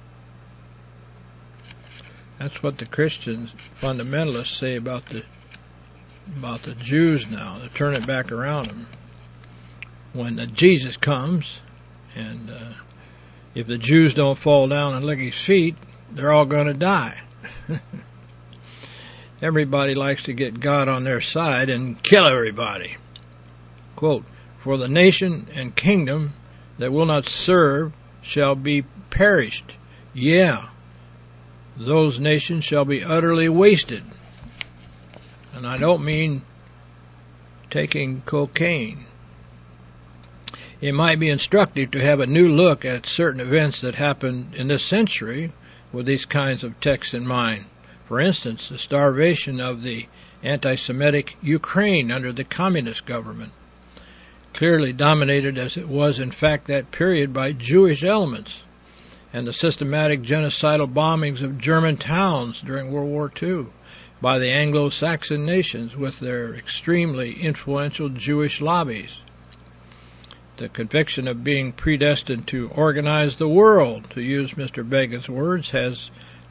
That's what the Christians, fundamentalists, say about the Jews now. They turn it back around them. When Jesus comes, and if the Jews don't fall down and lick his feet, they're all going to die. Everybody likes to get God on their side and kill everybody. Quote, for the nation and kingdom that will not serve shall be perished. Yeah, those nations shall be utterly wasted. And I don't mean taking cocaine. It might be instructive to have a new look at certain events that happened in this century with these kinds of texts in mind. For instance, the starvation of the anti-Semitic Ukraine under the communist government, clearly dominated as it was in fact that period by Jewish elements, and the systematic genocidal bombings of German towns during World War II by the Anglo-Saxon nations with their extremely influential Jewish lobbies. The conviction of being predestined to organize the world, to use Mr. Begin's words, has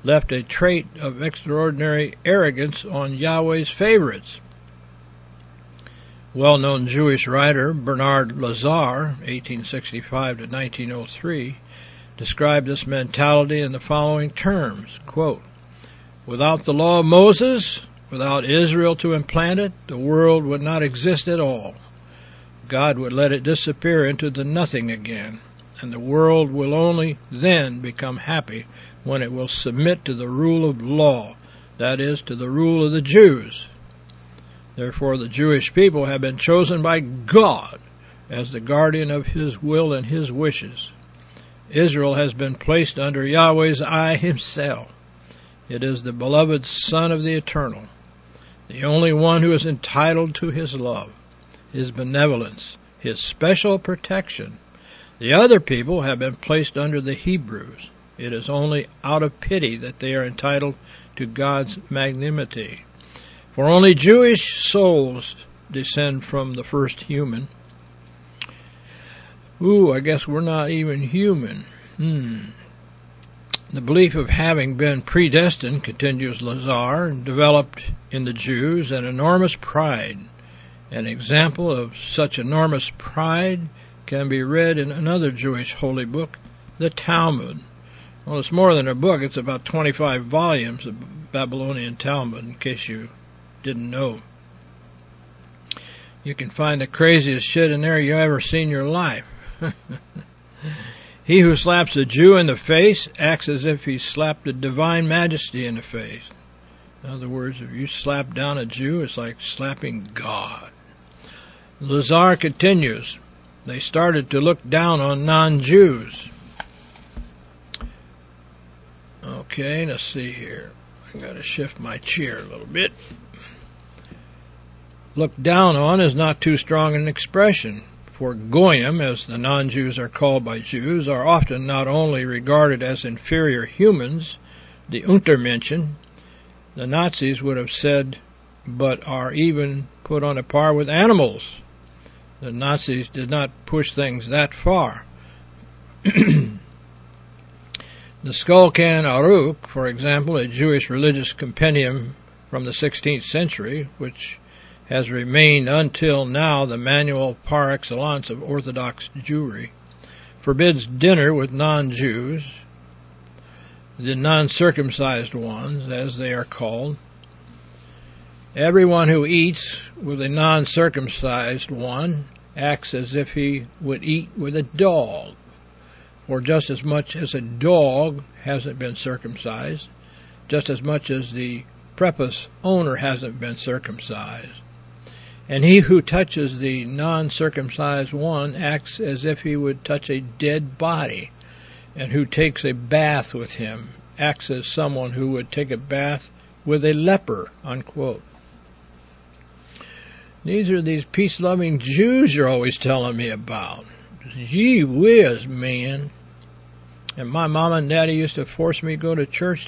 left a trait of extraordinary arrogance on Yahweh's favorites. Well-known Jewish writer Bernard Lazar, 1865 to 1903, described this mentality in the following terms, quote, "Without the law of Moses, without Israel to implant it, the world would not exist at all. God would let it disappear into the nothing again, and the world will only then become happy when it will submit to the rule of law, that is, to the rule of the Jews. Therefore the Jewish people have been chosen by God as the guardian of His will and His wishes. Israel has been placed under Yahweh's eye Himself. It is the beloved Son of the Eternal, the only one who is entitled to His love, His benevolence, His special protection. The other people have been placed under the Hebrews. It is only out of pity that they are entitled to God's magnanimity. For only Jewish souls descend from the first human." I guess we're not even human. The belief of having been predestined, continues Lazar, developed in the Jews an enormous pride. An example of such enormous pride can be read in another Jewish holy book, the Talmud. Well, it's more than a book. It's about 25 volumes of Babylonian Talmud, in case you didn't know. You can find the craziest shit in there you ever seen in your life. He who slaps a Jew in the face acts as if he slapped the divine majesty in the face. In other words, if you slap down a Jew, it's like slapping God. Lazar continues, they started to look down on non-Jews. Okay, let's see here. I got to shift my chair a little bit. Look down on is not too strong an expression, for Goyim, as the non-Jews are called by Jews, are often not only regarded as inferior humans, the Untermenschen, the Nazis would have said, but are even put on a par with animals. The Nazis did not push things that far. The Shulchan Aruch, for example, a Jewish religious compendium from the 16th century, which has remained until now the manual par excellence of Orthodox Jewry, forbids dinner with non-Jews, the non-circumcised ones, as they are called. Everyone who eats with a non-circumcised one acts as if he would eat with a dog, for just as much as a dog hasn't been circumcised, just as much as the prepuce owner hasn't been circumcised. And he who touches the non-circumcised one acts as if he would touch a dead body, and who takes a bath with him acts as someone who would take a bath with a leper, unquote. These are these peace-loving Jews you're always telling me about. Gee whiz, man. And my mom and daddy used to force me to go to church.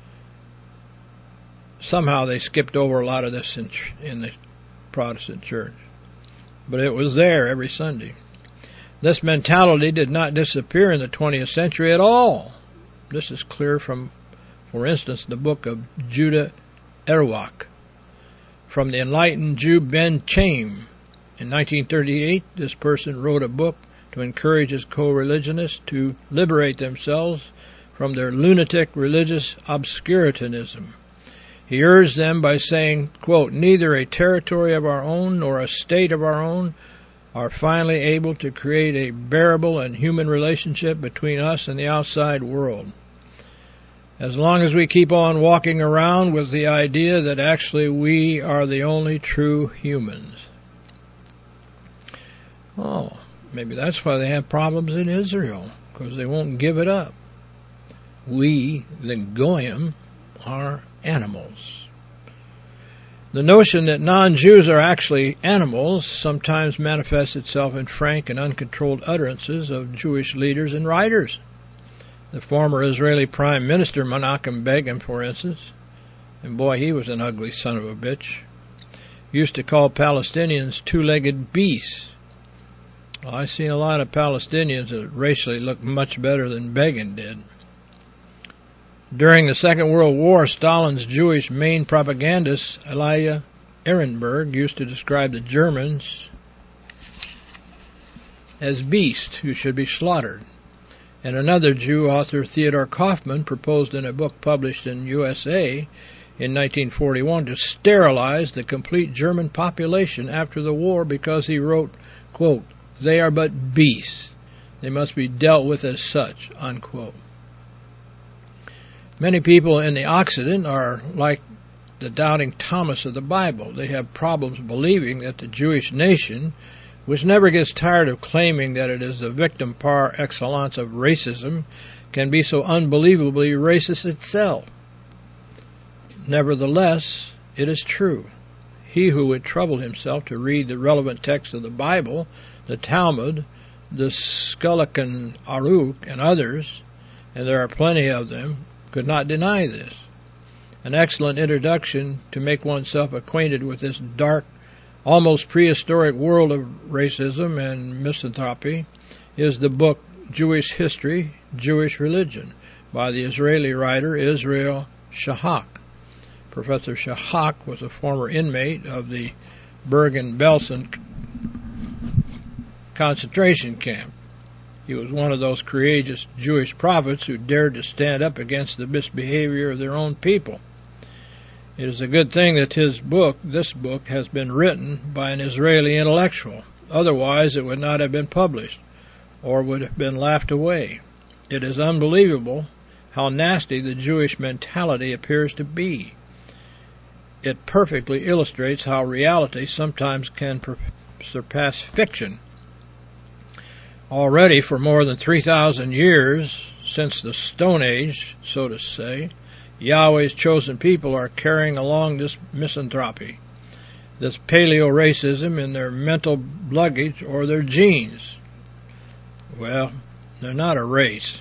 Somehow they skipped over a lot of this in the Protestant church, but it was there every Sunday. This mentality did not disappear in the 20th century at all. This is clear from, for instance, the book of Judah Erwach, from the enlightened Jew Ben Chaim. In 1938, this person wrote a book to encourage his co-religionists to liberate themselves from their lunatic religious obscurantism. He urged them by saying, quote, neither a territory of our own nor a state of our own are finally able to create a bearable and human relationship between us and the outside world. As long as we keep on walking around with the idea that actually we are the only true humans. Oh, maybe that's why they have problems in Israel, because they won't give it up. We, the Goyim, are animals. The notion that non-Jews are actually animals sometimes manifests itself in frank and uncontrolled utterances of Jewish leaders and writers. The former Israeli Prime Minister Menachem Begin, for instance, and boy, he was an ugly son of a bitch, used to call Palestinians two-legged beasts. Well, I've seen a lot of Palestinians that racially look much better than Begin did. During the Second World War, Stalin's Jewish main propagandist, Elia Ehrenberg, used to describe the Germans as beasts who should be slaughtered. And another Jew author, Theodor Kaufman, proposed in a book published in USA in 1941 to sterilize the complete German population after the war because he wrote, quote, "They are but beasts. They must be dealt with as such," unquote. Many people in the Occident are like the doubting Thomas of the Bible. They have problems believing that the Jewish nation, which never gets tired of claiming that it is the victim par excellence of racism, can be so unbelievably racist itself. Nevertheless, it is true. He who would trouble himself to read the relevant text of the Bible, the Talmud, the Shulchan Aruch, and others, and there are plenty of them, could not deny this. An excellent introduction to make oneself acquainted with this dark, almost prehistoric world of racism and misanthropy is the book Jewish History, Jewish Religion by the Israeli writer Israel Shahak. Professor Shahak was a former inmate of the Bergen-Belsen concentration camp. He was one of those courageous Jewish prophets who dared to stand up against the misbehavior of their own people. It is a good thing that this book, has been written by an Israeli intellectual. Otherwise, it would not have been published, or would have been laughed away. It is unbelievable how nasty the Jewish mentality appears to be. It perfectly illustrates how reality sometimes can surpass fiction. Already for more than 3,000 years, since the Stone Age, so to say, Yahweh's chosen people are carrying along this misanthropy, this paleo-racism in their mental luggage or their genes. Well, they're not a race.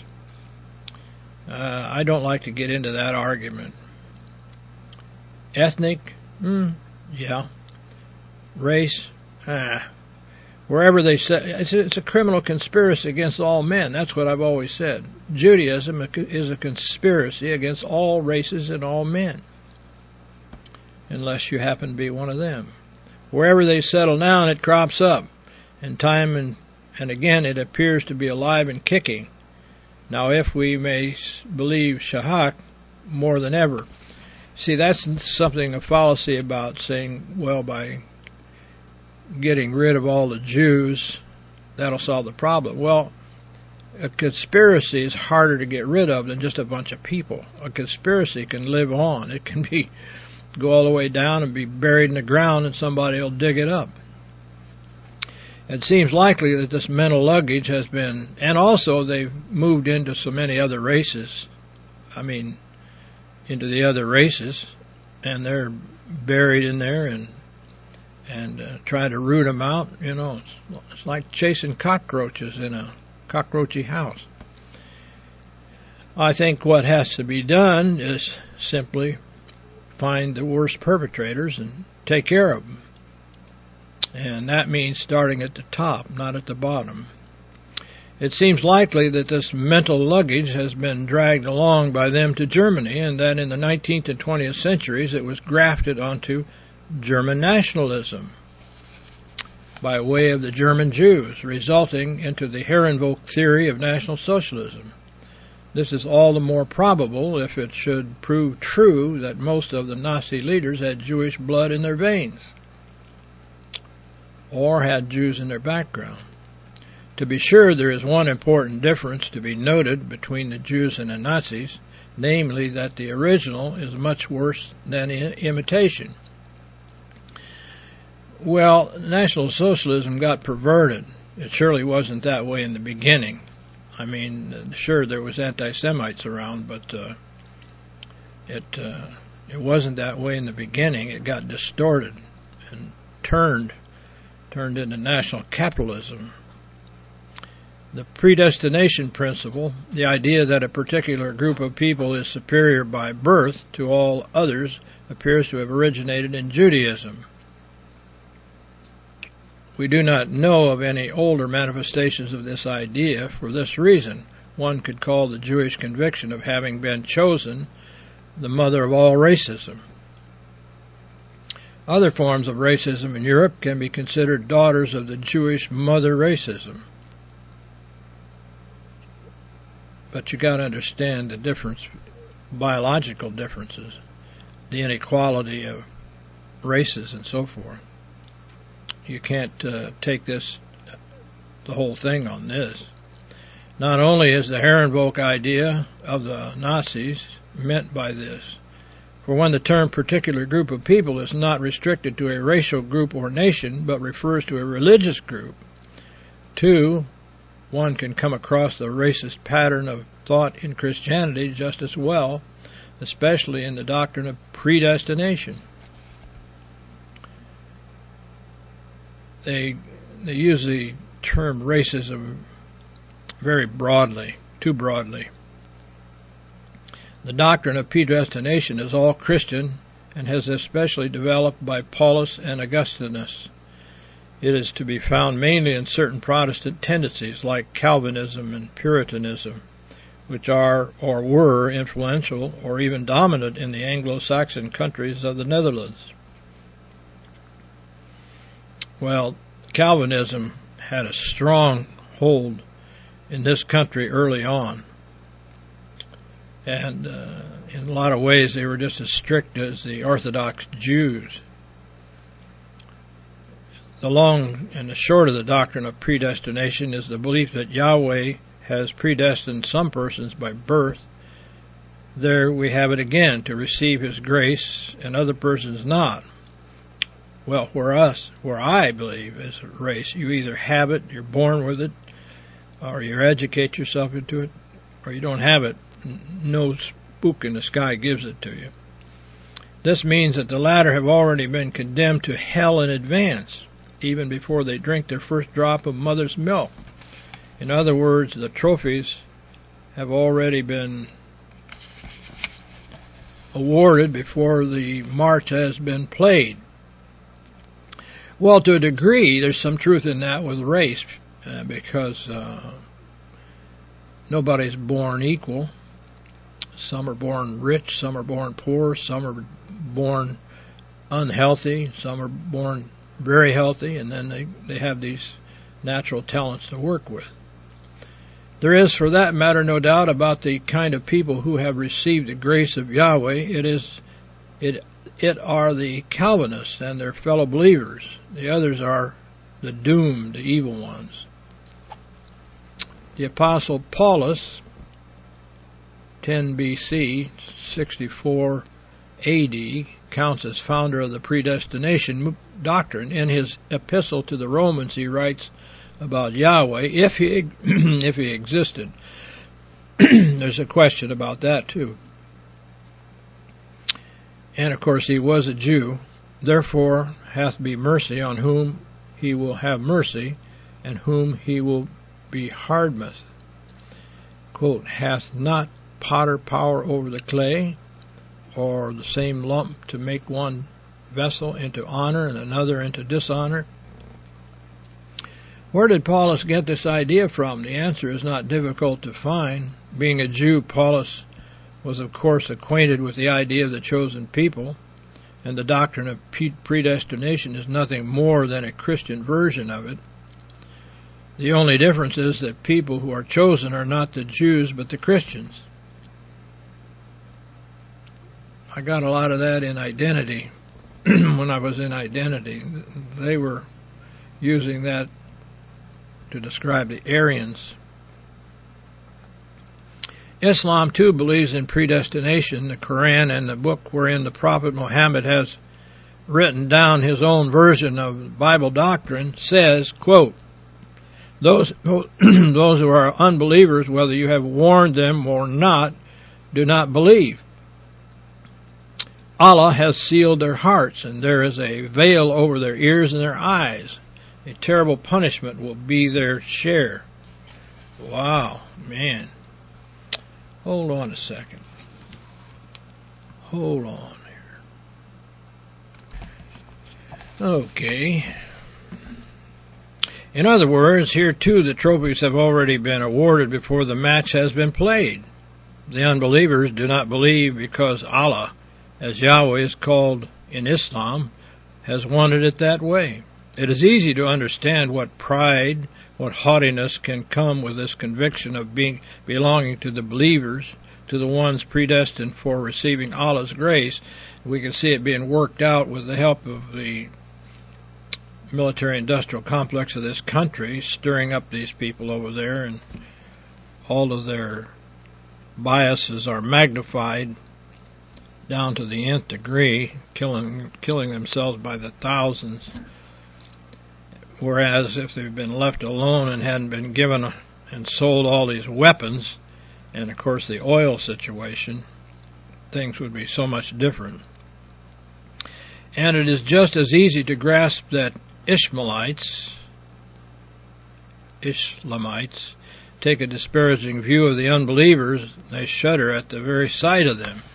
I don't like to get into that argument. Ethnic? Yeah. Race? Wherever they say, it's a criminal conspiracy against all men. That's what I've always said. Judaism is a conspiracy against all races and all men, unless you happen to be one of them. Wherever they settle down, it crops up, and time and again it appears to be alive and kicking. Now, if we may believe Shahak more than ever. See, that's something, a fallacy about saying, well, by getting rid of all the Jews, that'll solve the problem. Well, a conspiracy is harder to get rid of than just a bunch of people. A conspiracy can live on. It can go all the way down and be buried in the ground, and somebody will dig it up. It seems likely that this mental luggage has been, and also they've moved into so many other races. Into the other races, and they're buried in there and try to root them out. It's like chasing cockroaches in a cockroachy house. I think what has to be done is simply find the worst perpetrators and take care of them. And that means starting at the top, not at the bottom. It seems likely that this mental luggage has been dragged along by them to Germany, and that in the 19th and 20th centuries it was grafted onto German nationalism by way of the German Jews, resulting into the Herrenvolk theory of National Socialism. This is all the more probable if it should prove true that most of the Nazi leaders had Jewish blood in their veins, or had Jews in their background. To be sure, there is one important difference to be noted between the Jews and the Nazis, namely that the original is much worse than imitation. Well, National Socialism got perverted. It surely wasn't that way in the beginning. Sure, there was anti-Semites around, but it wasn't that way in the beginning. It got distorted and turned into national capitalism. The predestination principle, the idea that a particular group of people is superior by birth to all others, appears to have originated in Judaism. We do not know of any older manifestations of this idea for this reason. one could call the Jewish conviction of having been chosen the mother of all racism. Other forms of racism in Europe can be considered daughters of the Jewish mother racism. But you got to understand the difference, biological differences, the inequality of races and so forth. You can't take the whole thing on this. Not only is the Herrenvolk idea of the Nazis meant by this, for when the term particular group of people is not restricted to a racial group or nation, but refers to a religious group. 2, one can come across the racist pattern of thought in Christianity just as well, especially in the doctrine of predestination. They use the term racism very broadly, too broadly. The doctrine of predestination is all Christian and has especially developed by Paulus and Augustinus. It is to be found mainly in certain Protestant tendencies like Calvinism and Puritanism, which are or were influential or even dominant in the Anglo-Saxon countries of the Netherlands. Well, Calvinism had a strong hold in this country early on. And in a lot of ways they were just as strict as the Orthodox Jews. The long and the short of the doctrine of predestination is the belief that Yahweh has predestined some persons by birth. There we have it again, to receive His grace, and other persons not. Well, where I believe is race, you either have it, you're born with it, or you educate yourself into it, or you don't have it. No spook in the sky gives it to you. This means that the latter have already been condemned to hell in advance, even before they drink their first drop of mother's milk. In other words, the trophies have already been awarded before the march has been played. Well, to a degree, there's some truth in that with race, because nobody's born equal. Some are born rich, some are born poor, some are born unhealthy, some are born very healthy, and then they have these natural talents to work with. There is, for that matter, no doubt about the kind of people who have received the grace of Yahweh. It are the Calvinists and their fellow believers. The others are the doomed, the evil ones. The Apostle Paulus, 10 BC, 64 AD, counts as founder of the predestination doctrine. In his epistle to the Romans, he writes about Yahweh, if he existed. There's a question about that too. And of course he was a Jew. Therefore hath be mercy on whom he will have mercy, and whom he will be hardness. Quote, hath not potter power over the clay, or the same lump to make one vessel into honor and another into dishonor? Where did Paulus get this idea from? The answer is not difficult to find. Being a Jew, Paulus was of course acquainted with the idea of the chosen people, and the doctrine of predestination is nothing more than a Christian version of it. The only difference is that people who are chosen are not the Jews but the Christians. I got a lot of that in Identity. When I was in Identity, they were using that to describe the Aryans. Islam too believes in predestination. The Quran and the book wherein the Prophet Muhammad has written down his own version of Bible doctrine says, quote, those who are unbelievers, whether you have warned them or not, do not believe. Allah has sealed their hearts, and there is a veil over their ears and their eyes. A terrible punishment will be their share. Wow, man. Hold on a second. Hold on here. Okay. In other words, here too the trophies have already been awarded before the match has been played. The unbelievers do not believe because Allah, as Yahweh is called in Islam, has wanted it that way. It is easy to understand what pride, what haughtiness can come with this conviction of belonging to the believers, to the ones predestined for receiving Allah's grace. We can see it being worked out with the help of the military-industrial complex of this country, stirring up these people over there, and all of their biases are magnified down to the nth degree, killing themselves by the thousands. Whereas if they've been left alone and hadn't been given and sold all these weapons, and of course the oil situation, things would be so much different. And it is just as easy to grasp that Islamites take a disparaging view of the unbelievers. They shudder at the very sight of them.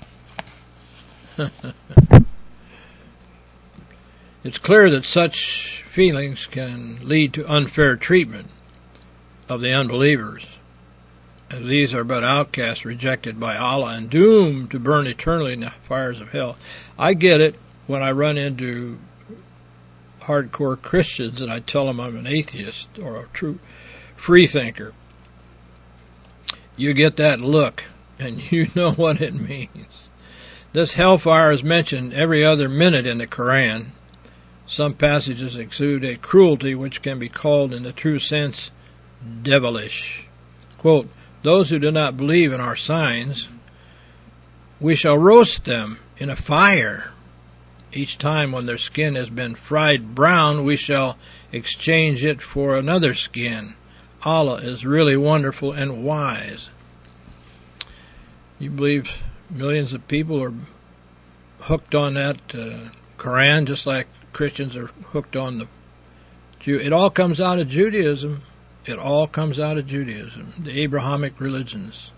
It's clear that such feelings can lead to unfair treatment of the unbelievers, as these are but outcasts rejected by Allah and doomed to burn eternally in the fires of hell. I get it when I run into hardcore Christians and I tell them I'm an atheist or a true free thinker. You get that look, and you know what it means. This hellfire is mentioned every other minute in the Quran. Some passages exude a cruelty which can be called in the true sense devilish. Quote, those who do not believe in our signs, we shall roast them in a fire. Each time when their skin has been fried brown, we shall exchange it for another skin. Allah is really wonderful and wise. You believe millions of people are hooked on that Quran, just like Christians are hooked on the Jew. It all comes out of Judaism. It all comes out of Judaism, the Abrahamic religions.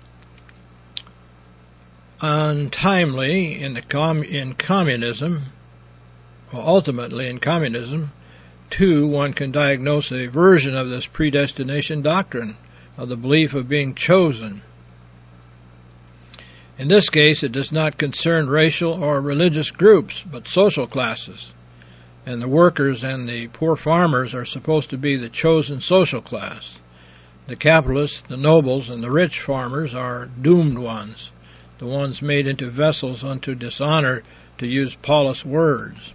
Untimely in communism, well, ultimately in communism, too, one can diagnose a version of this predestination doctrine of the belief of being chosen. In this case, it does not concern racial or religious groups, but social classes. And the workers and the poor farmers are supposed to be the chosen social class. The capitalists, the nobles, and the rich farmers are doomed ones, the ones made into vessels unto dishonor, to use Paulus' words.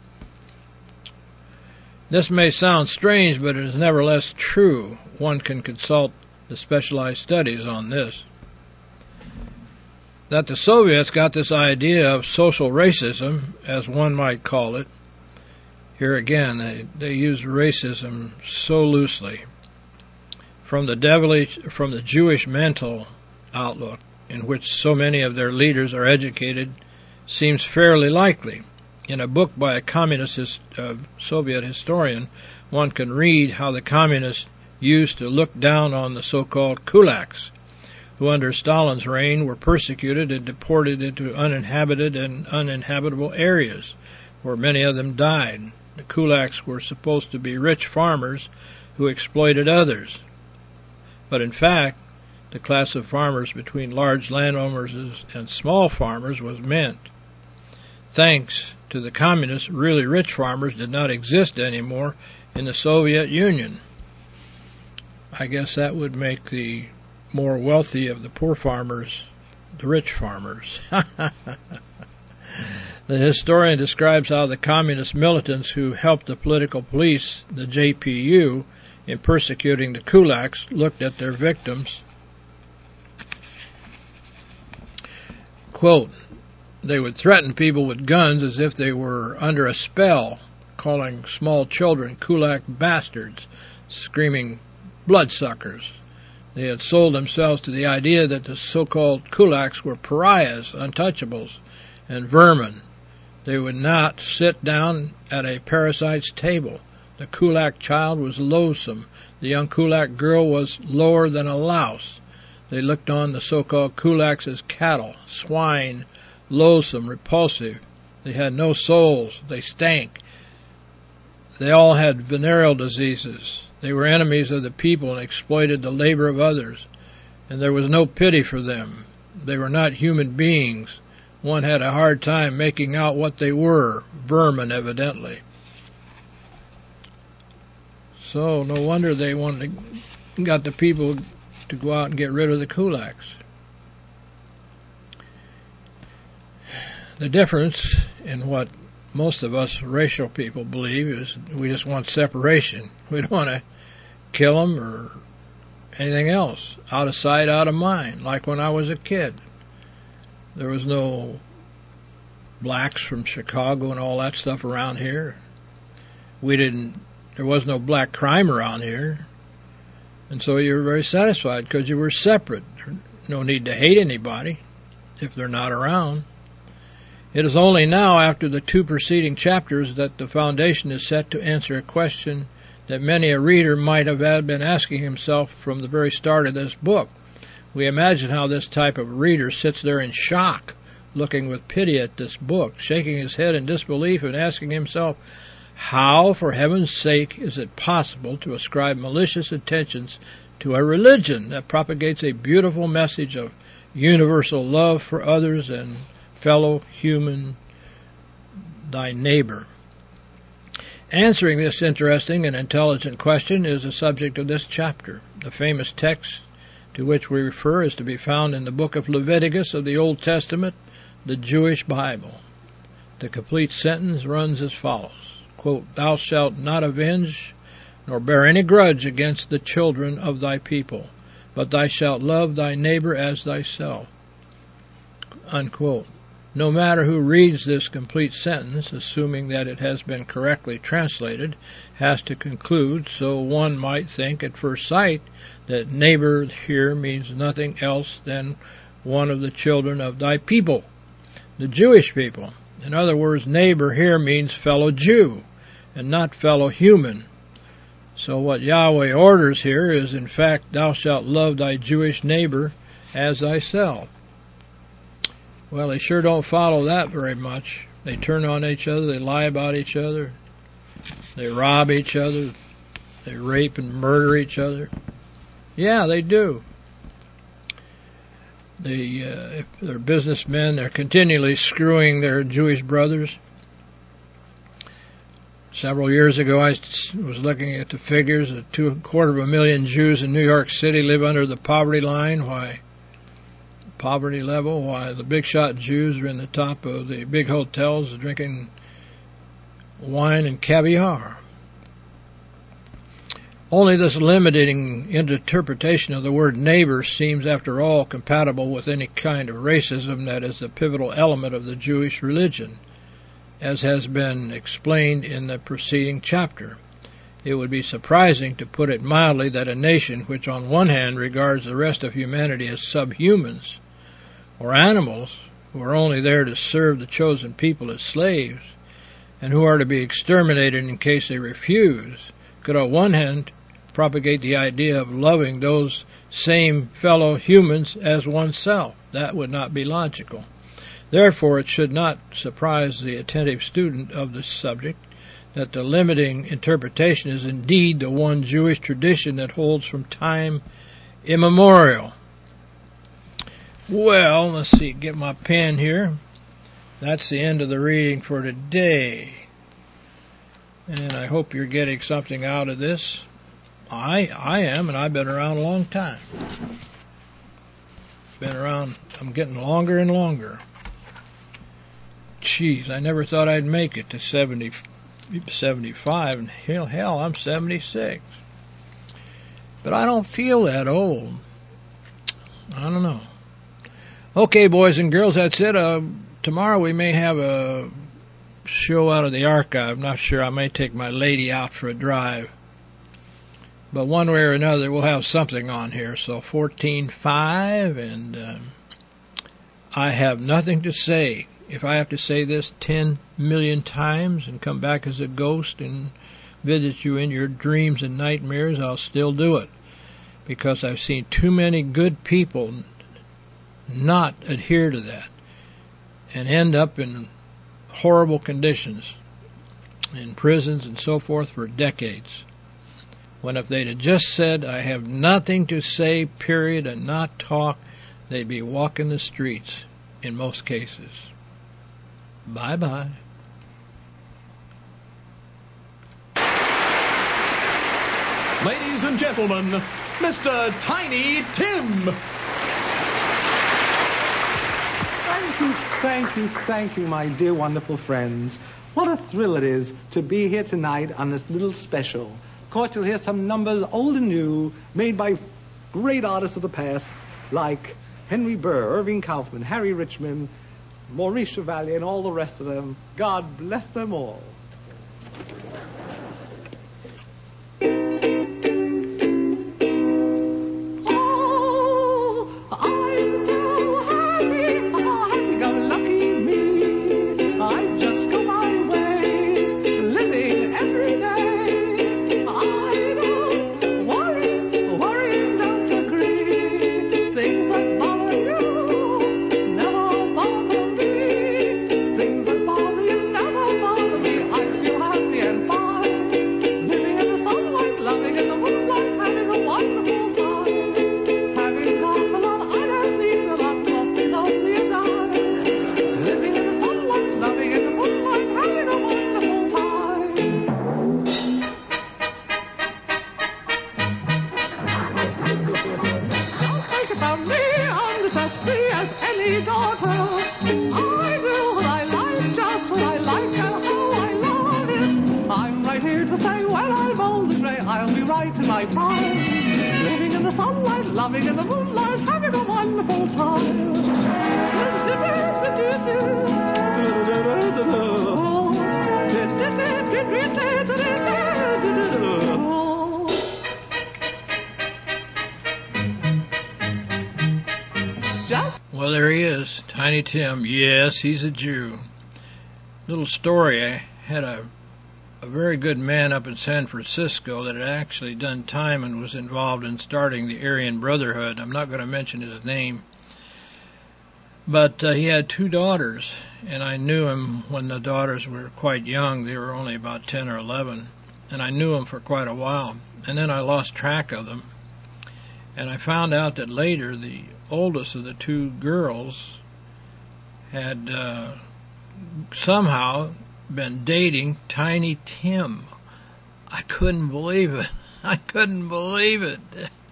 This may sound strange, but it is nevertheless true. One can consult the specialized studies on this. That the Soviets got this idea of social racism, as one might call it. Here again, they use racism so loosely. From the Jewish mental outlook, in which so many of their leaders are educated, seems fairly likely. In a book by a communist Soviet historian, one can read how the communists used to look down on the so-called kulaks, who under Stalin's reign were persecuted and deported into uninhabited and uninhabitable areas, where many of them died. The kulaks were supposed to be rich farmers who exploited others. But in fact, the class of farmers between large landowners and small farmers was meant. Thanks to the communists, really rich farmers did not exist anymore in the Soviet Union. I guess that would make the more wealthy of the poor farmers the rich farmers. The historian describes how the communist militants who helped the political police, the JPU, in persecuting the kulaks, looked at their victims. Quote, they would threaten people with guns as if they were under a spell, calling small children kulak bastards, screaming bloodsuckers. They had sold themselves to the idea that the so-called kulaks were pariahs, untouchables, and vermin. They would not sit down at a parasite's table. The kulak child was loathsome. The young kulak girl was lower than a louse. They looked on the so-called kulaks as cattle, swine, loathsome, repulsive. They had no souls. They stank. They all had venereal diseases. They were enemies of the people and exploited the labor of others, and there was no pity for them. They were not human beings. One had a hard time making out what they were, vermin evidently. So no wonder they got the people to go out and get rid of the kulaks. The difference in what most of us racial people believe is we just want separation. We don't want to kill them or anything else. Out of sight, out of mind. Like when I was a kid. There was no blacks from Chicago and all that stuff around here. There was no black crime around here. And so you were very satisfied because you were separate. No need to hate anybody if they're not around. It is only now, after the 2 preceding chapters, that the foundation is set to answer a question that many a reader might have been asking himself from the very start of this book. We imagine how this type of reader sits there in shock, looking with pity at this book, shaking his head in disbelief and asking himself, how, for heaven's sake, is it possible to ascribe malicious intentions to a religion that propagates a beautiful message of universal love for others and fellow human, thy neighbor? Answering this interesting and intelligent question is the subject of this chapter. The famous text to which we refer is to be found in the book of Leviticus of the Old Testament, the Jewish Bible. The complete sentence runs as follows, quote, thou shalt not avenge nor bear any grudge against the children of thy people, but thou shalt love thy neighbor as thyself, unquote. No matter who reads this complete sentence, assuming that it has been correctly translated, has to conclude, so one might think at first sight, that neighbor here means nothing else than one of the children of thy people, the Jewish people. In other words, neighbor here means fellow Jew, and not fellow human. So what Yahweh orders here is, in fact, thou shalt love thy Jewish neighbor as thyself. Well, they sure don't follow that very much. They turn on each other, they lie about each other, they rob each other, they rape and murder each other. Yeah, they do. If they're businessmen, they're continually screwing their Jewish brothers. Several years ago, I was looking at the figures. 250,000 Jews in New York City live under the poverty line. Poverty level, while the big shot Jews are in the top of the big hotels drinking wine and caviar. Only this limiting interpretation of the word neighbor seems, after all, compatible with any kind of racism that is the pivotal element of the Jewish religion, as has been explained in the preceding chapter. It would be surprising, to put it mildly, that a nation which on one hand regards the rest of humanity as subhumans, or animals who are only there to serve the chosen people as slaves, and who are to be exterminated in case they refuse, could on one hand propagate the idea of loving those same fellow humans as oneself. That would not be logical. Therefore, it should not surprise the attentive student of this subject that the limiting interpretation is indeed the one Jewish tradition that holds from time immemorial. Well, let's see, get my pen here. That's the end of the reading for today. And I hope you're getting something out of this. I am, and I've been around a long time. Been around, I'm getting longer and longer. Jeez, I never thought I'd make it to 75, and hell, I'm 76. But I don't feel that old. I don't know. Okay, boys and girls, that's it. Tomorrow we may have a show out of the archive. I'm not sure. I may take my lady out for a drive. But one way or another, we'll have something on here. So 14.5, and I have nothing to say. If I have to say this 10 million times and come back as a ghost and visit you in your dreams and nightmares, I'll still do it. Because I've seen too many good people not adhere to that and end up in horrible conditions. in prisons and so forth for decades. When if they'd have just said, I have nothing to say, period, and not talk, they'd be walking the streets in most cases. Bye-bye. Ladies and gentlemen, Mr. Tiny Tim. Thank you, my dear, wonderful friends. What a thrill it is to be here tonight on this little special. Of course, you'll hear some numbers, old and new, made by great artists of the past, like Henry Burr, Irving Kaufman, Harry Richmond, Maurice Chevalier, and all the rest of them. God bless them all. Well, there he is, Tiny Tim. Yes, he's a Jew. Little story, I had a very good man up in San Francisco that had actually done time and was involved in starting the Aryan Brotherhood. I'm not going to mention his name. But he had 2 daughters, and I knew him when the daughters were quite young. They were only about 10 or 11, and I knew him for quite a while. And then I lost track of them, and I found out that later the oldest of the 2 girls had somehow been dating Tiny Tim. I couldn't believe it. I couldn't believe it.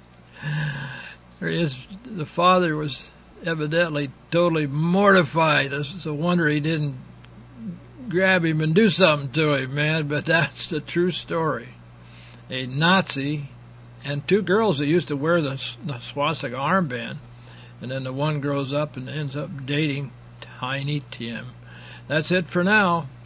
The father was evidently totally mortified. It's a wonder he didn't grab him and do something to him, man, but that's the true story. A Nazi and 2 girls that used to wear the swastika armband, and then the one grows up and ends up dating Tiny Tim. That's it for now.